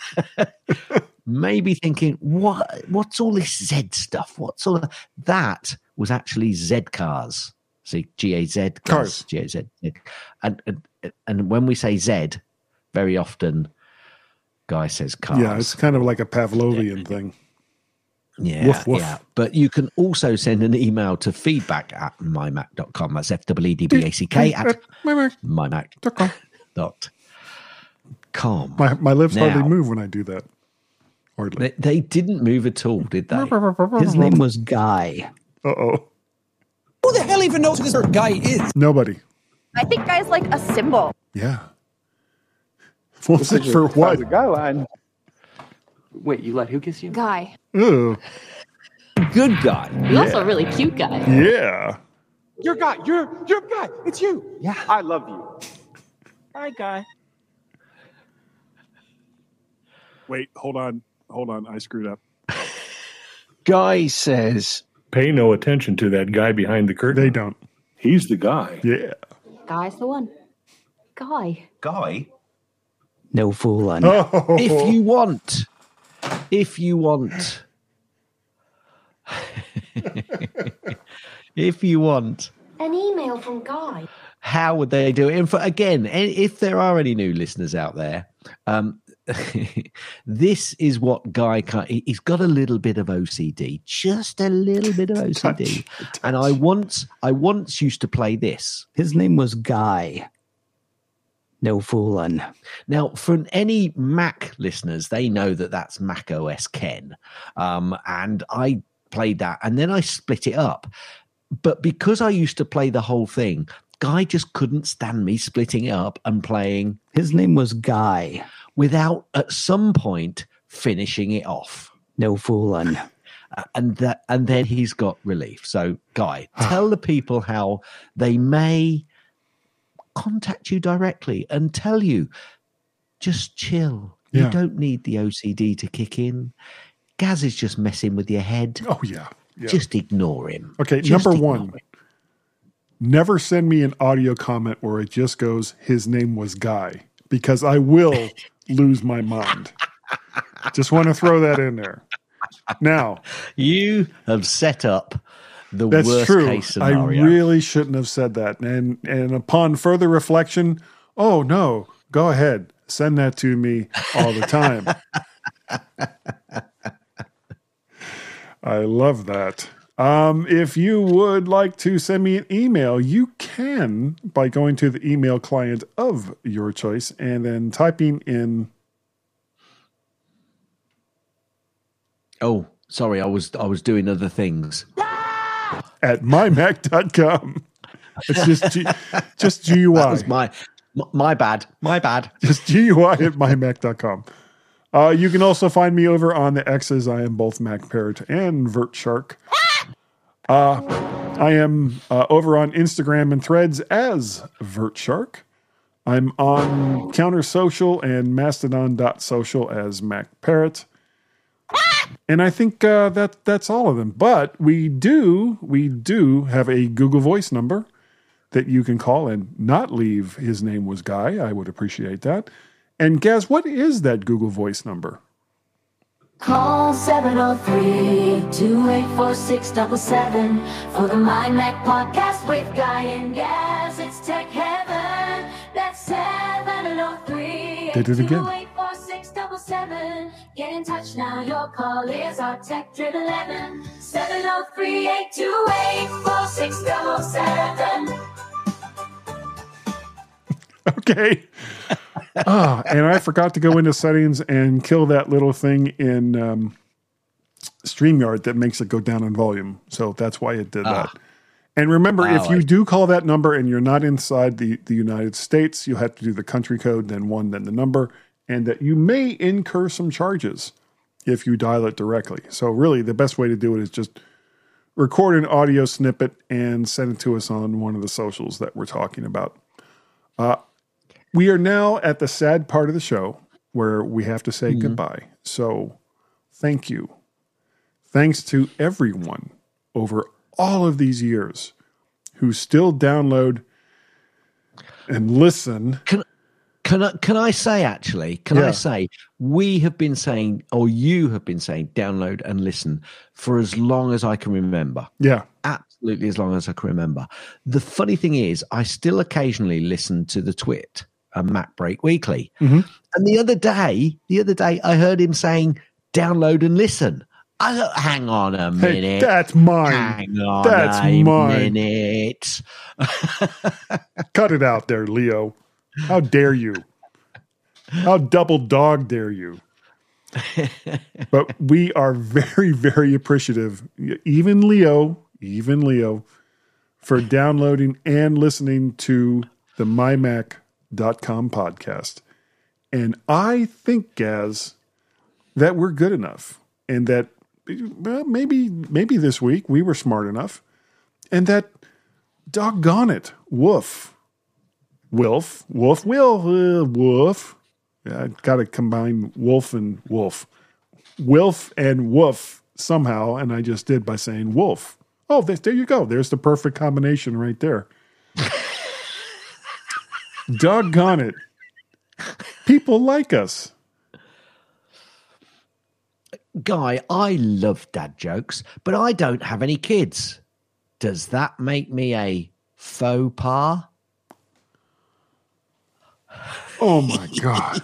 may be thinking, what? What's all this Z stuff? What's all that? That was actually Z cars. See, G A Z Cars. G A Z. And, and and when we say Z, very often, Guy says cars. Yeah, it's kind of like a Pavlovian thing. Yeah, Woof, woof. yeah. But you can also send an email to feedback at my mac dot com. That's F W E D B A C K at my mac my mac dot com. dot com. My, my lips Now- hardly move when I do that. Hardly. They, they didn't move at all, did they? His name was Guy. Uh-oh. Who the hell even knows who this guy is? Nobody. I think Guy's like a symbol. Yeah. What's it for what? Wait, you let who kiss you? Guy. Ugh. Good guy. He's also a really cute guy. Yeah. Your guy. You're your guy. It's you. Yeah. I love you. Hi, Guy. Wait, hold on. Hold on. I screwed up. Guy says, Pay no attention to that guy behind the curtain. They don't. He's the guy. Yeah. Guy's the one. Guy. Guy. no fooling. Oh. If you want, if you want, if you want, An email from Guy. how would they do it? And for, again, if there are any new listeners out there, um, this is what Guy can. He's got a little bit of O C D, just a little bit of O C D. Touch, and I once, I once used to play this. His name was Guy. No fooling. Now, for any Mac listeners, they know that that's Mac O S Ken. Um, and I played that and then I split it up. But because I used to play the whole thing, Guy just couldn't stand me splitting it up and playing His name was Guy. without at some point finishing it off. No fooling. Uh, and that, and then he's got relief. So, Guy, tell the people how they may contact you directly and tell you, just chill. Yeah. You don't need the O C D to kick in. Gaz is just messing with your head. Oh, yeah. yeah. Just ignore him. Okay, Just number ignore one. him. Never send me an audio comment where it just goes, his name was Guy, because I will lose my mind. Just want to throw that in there. Now, You have set up the that's worst true. case I scenario. really shouldn't have said that. And and upon further reflection, oh no, go ahead. Send that to me all the time. I love that. Um, if you would like to send me an email, you can by going to the email client of your choice and then typing in. Oh, sorry, I was I was doing other things. At my mac dot com. It's just G, just G U I. That was my my bad. My bad. Just G U I at my mac dot com. Uh, you can also find me over on the X's. I am both Mac Parrot and Vert Shark. Uh, I am uh, over on Instagram and Threads as Vert Shark. I'm on Counter Social and Mastodon dot social as Mac Parrot. And I think uh, that that's all of them. But we do we do have a Google Voice number that you can call and not leave his name was Guy. I would appreciate that. And Gaz, what is that Google Voice number? Call seven oh three, two eight four, six seven seven for the My Mac podcast with Guy and Gaz. It's tech heaven. That's seven oh three, Did it again. two eight four, six seven seven. Get in touch now. Your call is our tech driven eleven. seven oh three, eight two eight, four six seven seven. Okay. Ah, and I forgot to go into settings and kill that little thing in um, StreamYard that makes it go down in volume. So that's why it did Ah. that. And remember, Oh, if you I- do call that number and you're not inside the, the United States, you'll have to do the country code, then one, then the number, and that you may incur some charges if you dial it directly. So really, the best way to do it is just record an audio snippet and send it to us on one of the socials that we're talking about. Uh, we are now at the sad part of the show where we have to say goodbye. So thank you. Thanks to everyone over all of these years who still download and listen. Can, can, I, can I say, actually, can Yeah. I say, we have been saying, or you have been saying, download and listen for as long as I can remember. Yeah. Absolutely as long as I can remember. The funny thing is, I still occasionally listen to the Twit, a Mac Break Weekly. Mm-hmm. And the other day, the other day, I heard him saying, download and listen. I thought, hang on a Hey, minute. that's mine. Hang on That's a mine. minute. Cut it out there, Leo. How dare you? How double dog dare you? But we are very, very appreciative, even Leo, even Leo, for downloading and listening to the my mac dot com podcast. And I think, Gaz, that we're good enough, and that well, maybe maybe this week we were smart enough, and that doggone it, woof, Wilf, Wolf, Will, uh, Woof. Yeah, I got to combine Wolf and Wolf. Wilf and Woof somehow, and I just did by saying Wolf. Oh, there, there you go. There's the perfect combination right there. Doggone it. People like us. Guy, I love dad jokes, but I don't have any kids. Does that make me a faux pas? Oh my God.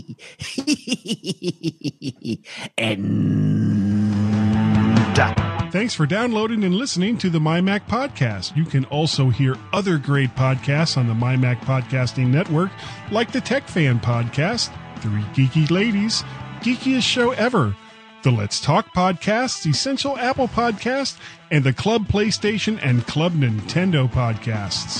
End. Thanks for downloading and listening to the MyMac Podcast. You can also hear other great podcasts on the MyMac Podcasting Network, like the Tech Fan Podcast, Three Geeky Ladies, Geekiest Show Ever, the Let's Talk Podcast, Essential Apple Podcast, and the Club PlayStation and Club Nintendo Podcasts.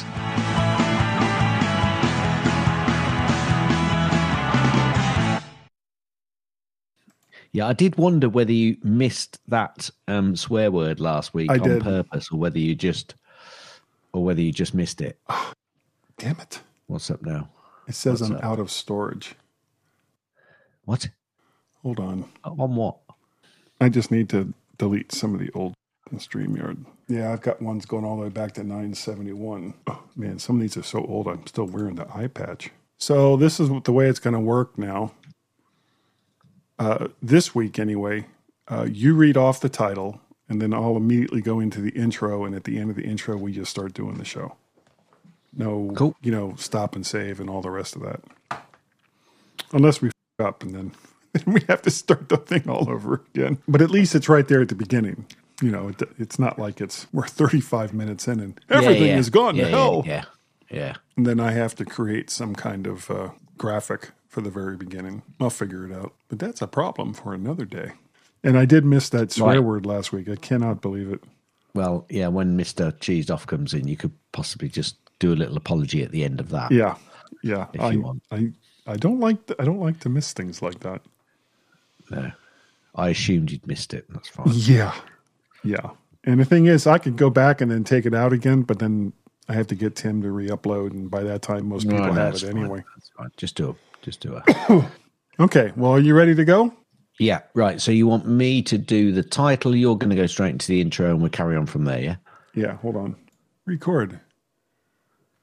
Yeah, I did wonder whether you missed that um, swear word last week I on did. purpose, or whether you just, or whether you just missed it. Damn it. What's up now? It says What's I'm up? out of storage. What? Hold on. On what? I just need to delete some of the old StreamYard. Yeah, I've got ones going all the way back to nine seventy-one. Oh, man, some of these are so old, I'm still wearing the eye patch. So this is the way it's going to work now. Uh, this week, anyway, uh, you read off the title, and then I'll immediately go into the intro, and at the end of the intro, we just start doing the show. No, Cool. you know, stop and save and all the rest of that. Unless we f up, and then, then we have to start the thing all over again. But at least it's right there at the beginning. You know, it, it's not like it's we're thirty-five minutes in and everything Yeah, yeah. is gone yeah, to hell. Yeah, yeah, yeah. And then I have to create some kind of uh, graphic for the very beginning. I'll figure it out. But that's a problem for another day. And I did miss that swear Right. word last week. I cannot believe it. Well, yeah, when Mister Cheesed Off comes in, you could possibly just do a little apology at the end of that. Yeah, yeah. If I, you want. I I don't like the, I don't like to miss things like that. No. I assumed you'd missed it. That's fine. Yeah, yeah. And the thing is, I could go back and then take it out again, but then I have to get Tim to re-upload, and by that time, most people No, have that's it fine. anyway. That's fine. Just do it. Just do it. Okay. Well, are you ready to go? Yeah, right. So you want me to do the title? You're going to go straight into the intro, and we'll carry on from there. Yeah. Yeah. Hold on. Record.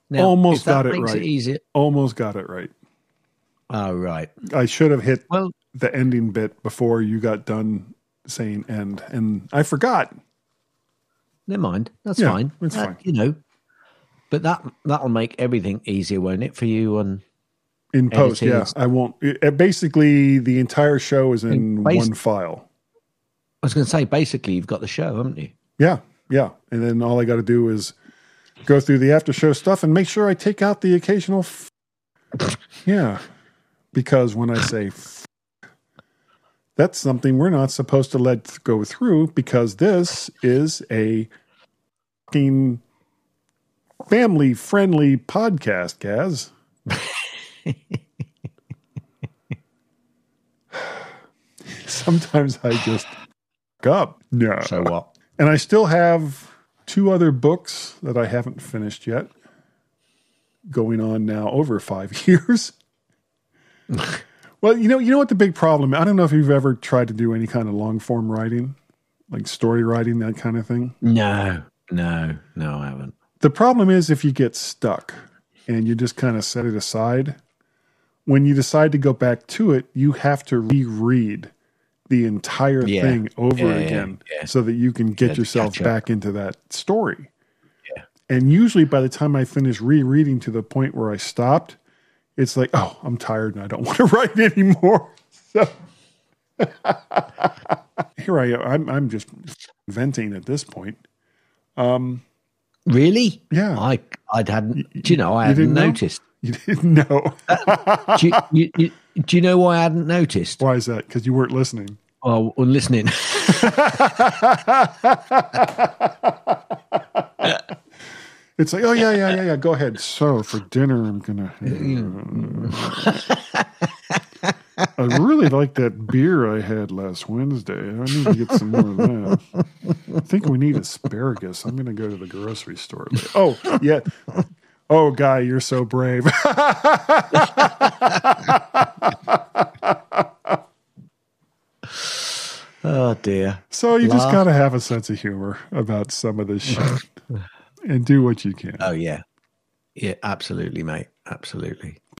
Now, Almost if that got it makes right. It easier. Almost got it right. Oh, right. I should have hit Well, the ending bit before you got done saying end, and I forgot. never mind. That's Yeah, fine. it's Uh, fine. You know, but that that'll make everything easier, won't it, for you? On In post, editing yeah. and stuff. I won't. It, basically, the entire show is in basi- one file. I was going to say, basically, you've got the show, haven't you? Yeah, yeah. And then all I got to do is go through the after show stuff and make sure I take out the occasional. F- yeah, because when I say f- that's something we're not supposed to let go through because this is a fucking family friendly podcast, Gaz. Sometimes I just fuck up. No. So what? And I still have two other books that I haven't finished yet, going on now over five years. Well, you know, you know what the big problem, I don't know if you've ever tried to do any kind of long form writing, like story writing, that kind of thing. No, no, no, I haven't. The problem is if you get stuck and you just kind of set it aside, when you decide to go back to it, you have to reread the entire Yeah. thing over Yeah, yeah, again yeah. so that you can get Yeah, to yourself catch up. back into that story. Yeah. And usually by the time I finish rereading to the point where I stopped, it's like, oh, I'm tired and I don't want to write anymore. So here I am. I'm, I'm just venting at this point. Um, Really? Yeah. I I hadn't. Do you know? I You hadn't didn't know? noticed. You didn't know. do, you, you, you, do you know why I hadn't noticed? Why is that? Because you weren't listening. Oh, well, listening. It's like, oh, yeah, yeah, yeah, yeah. Go ahead. So for dinner, I'm going to. I really like that beer I had last Wednesday. I need to get some more of that. I think we need asparagus. I'm going to go to the grocery store later. Oh, yeah. Oh, Guy, you're so brave. Oh, dear. So you just Laugh. got to have a sense of humor about some of this shit and do what you can. Oh, yeah. Yeah, absolutely, mate. Absolutely.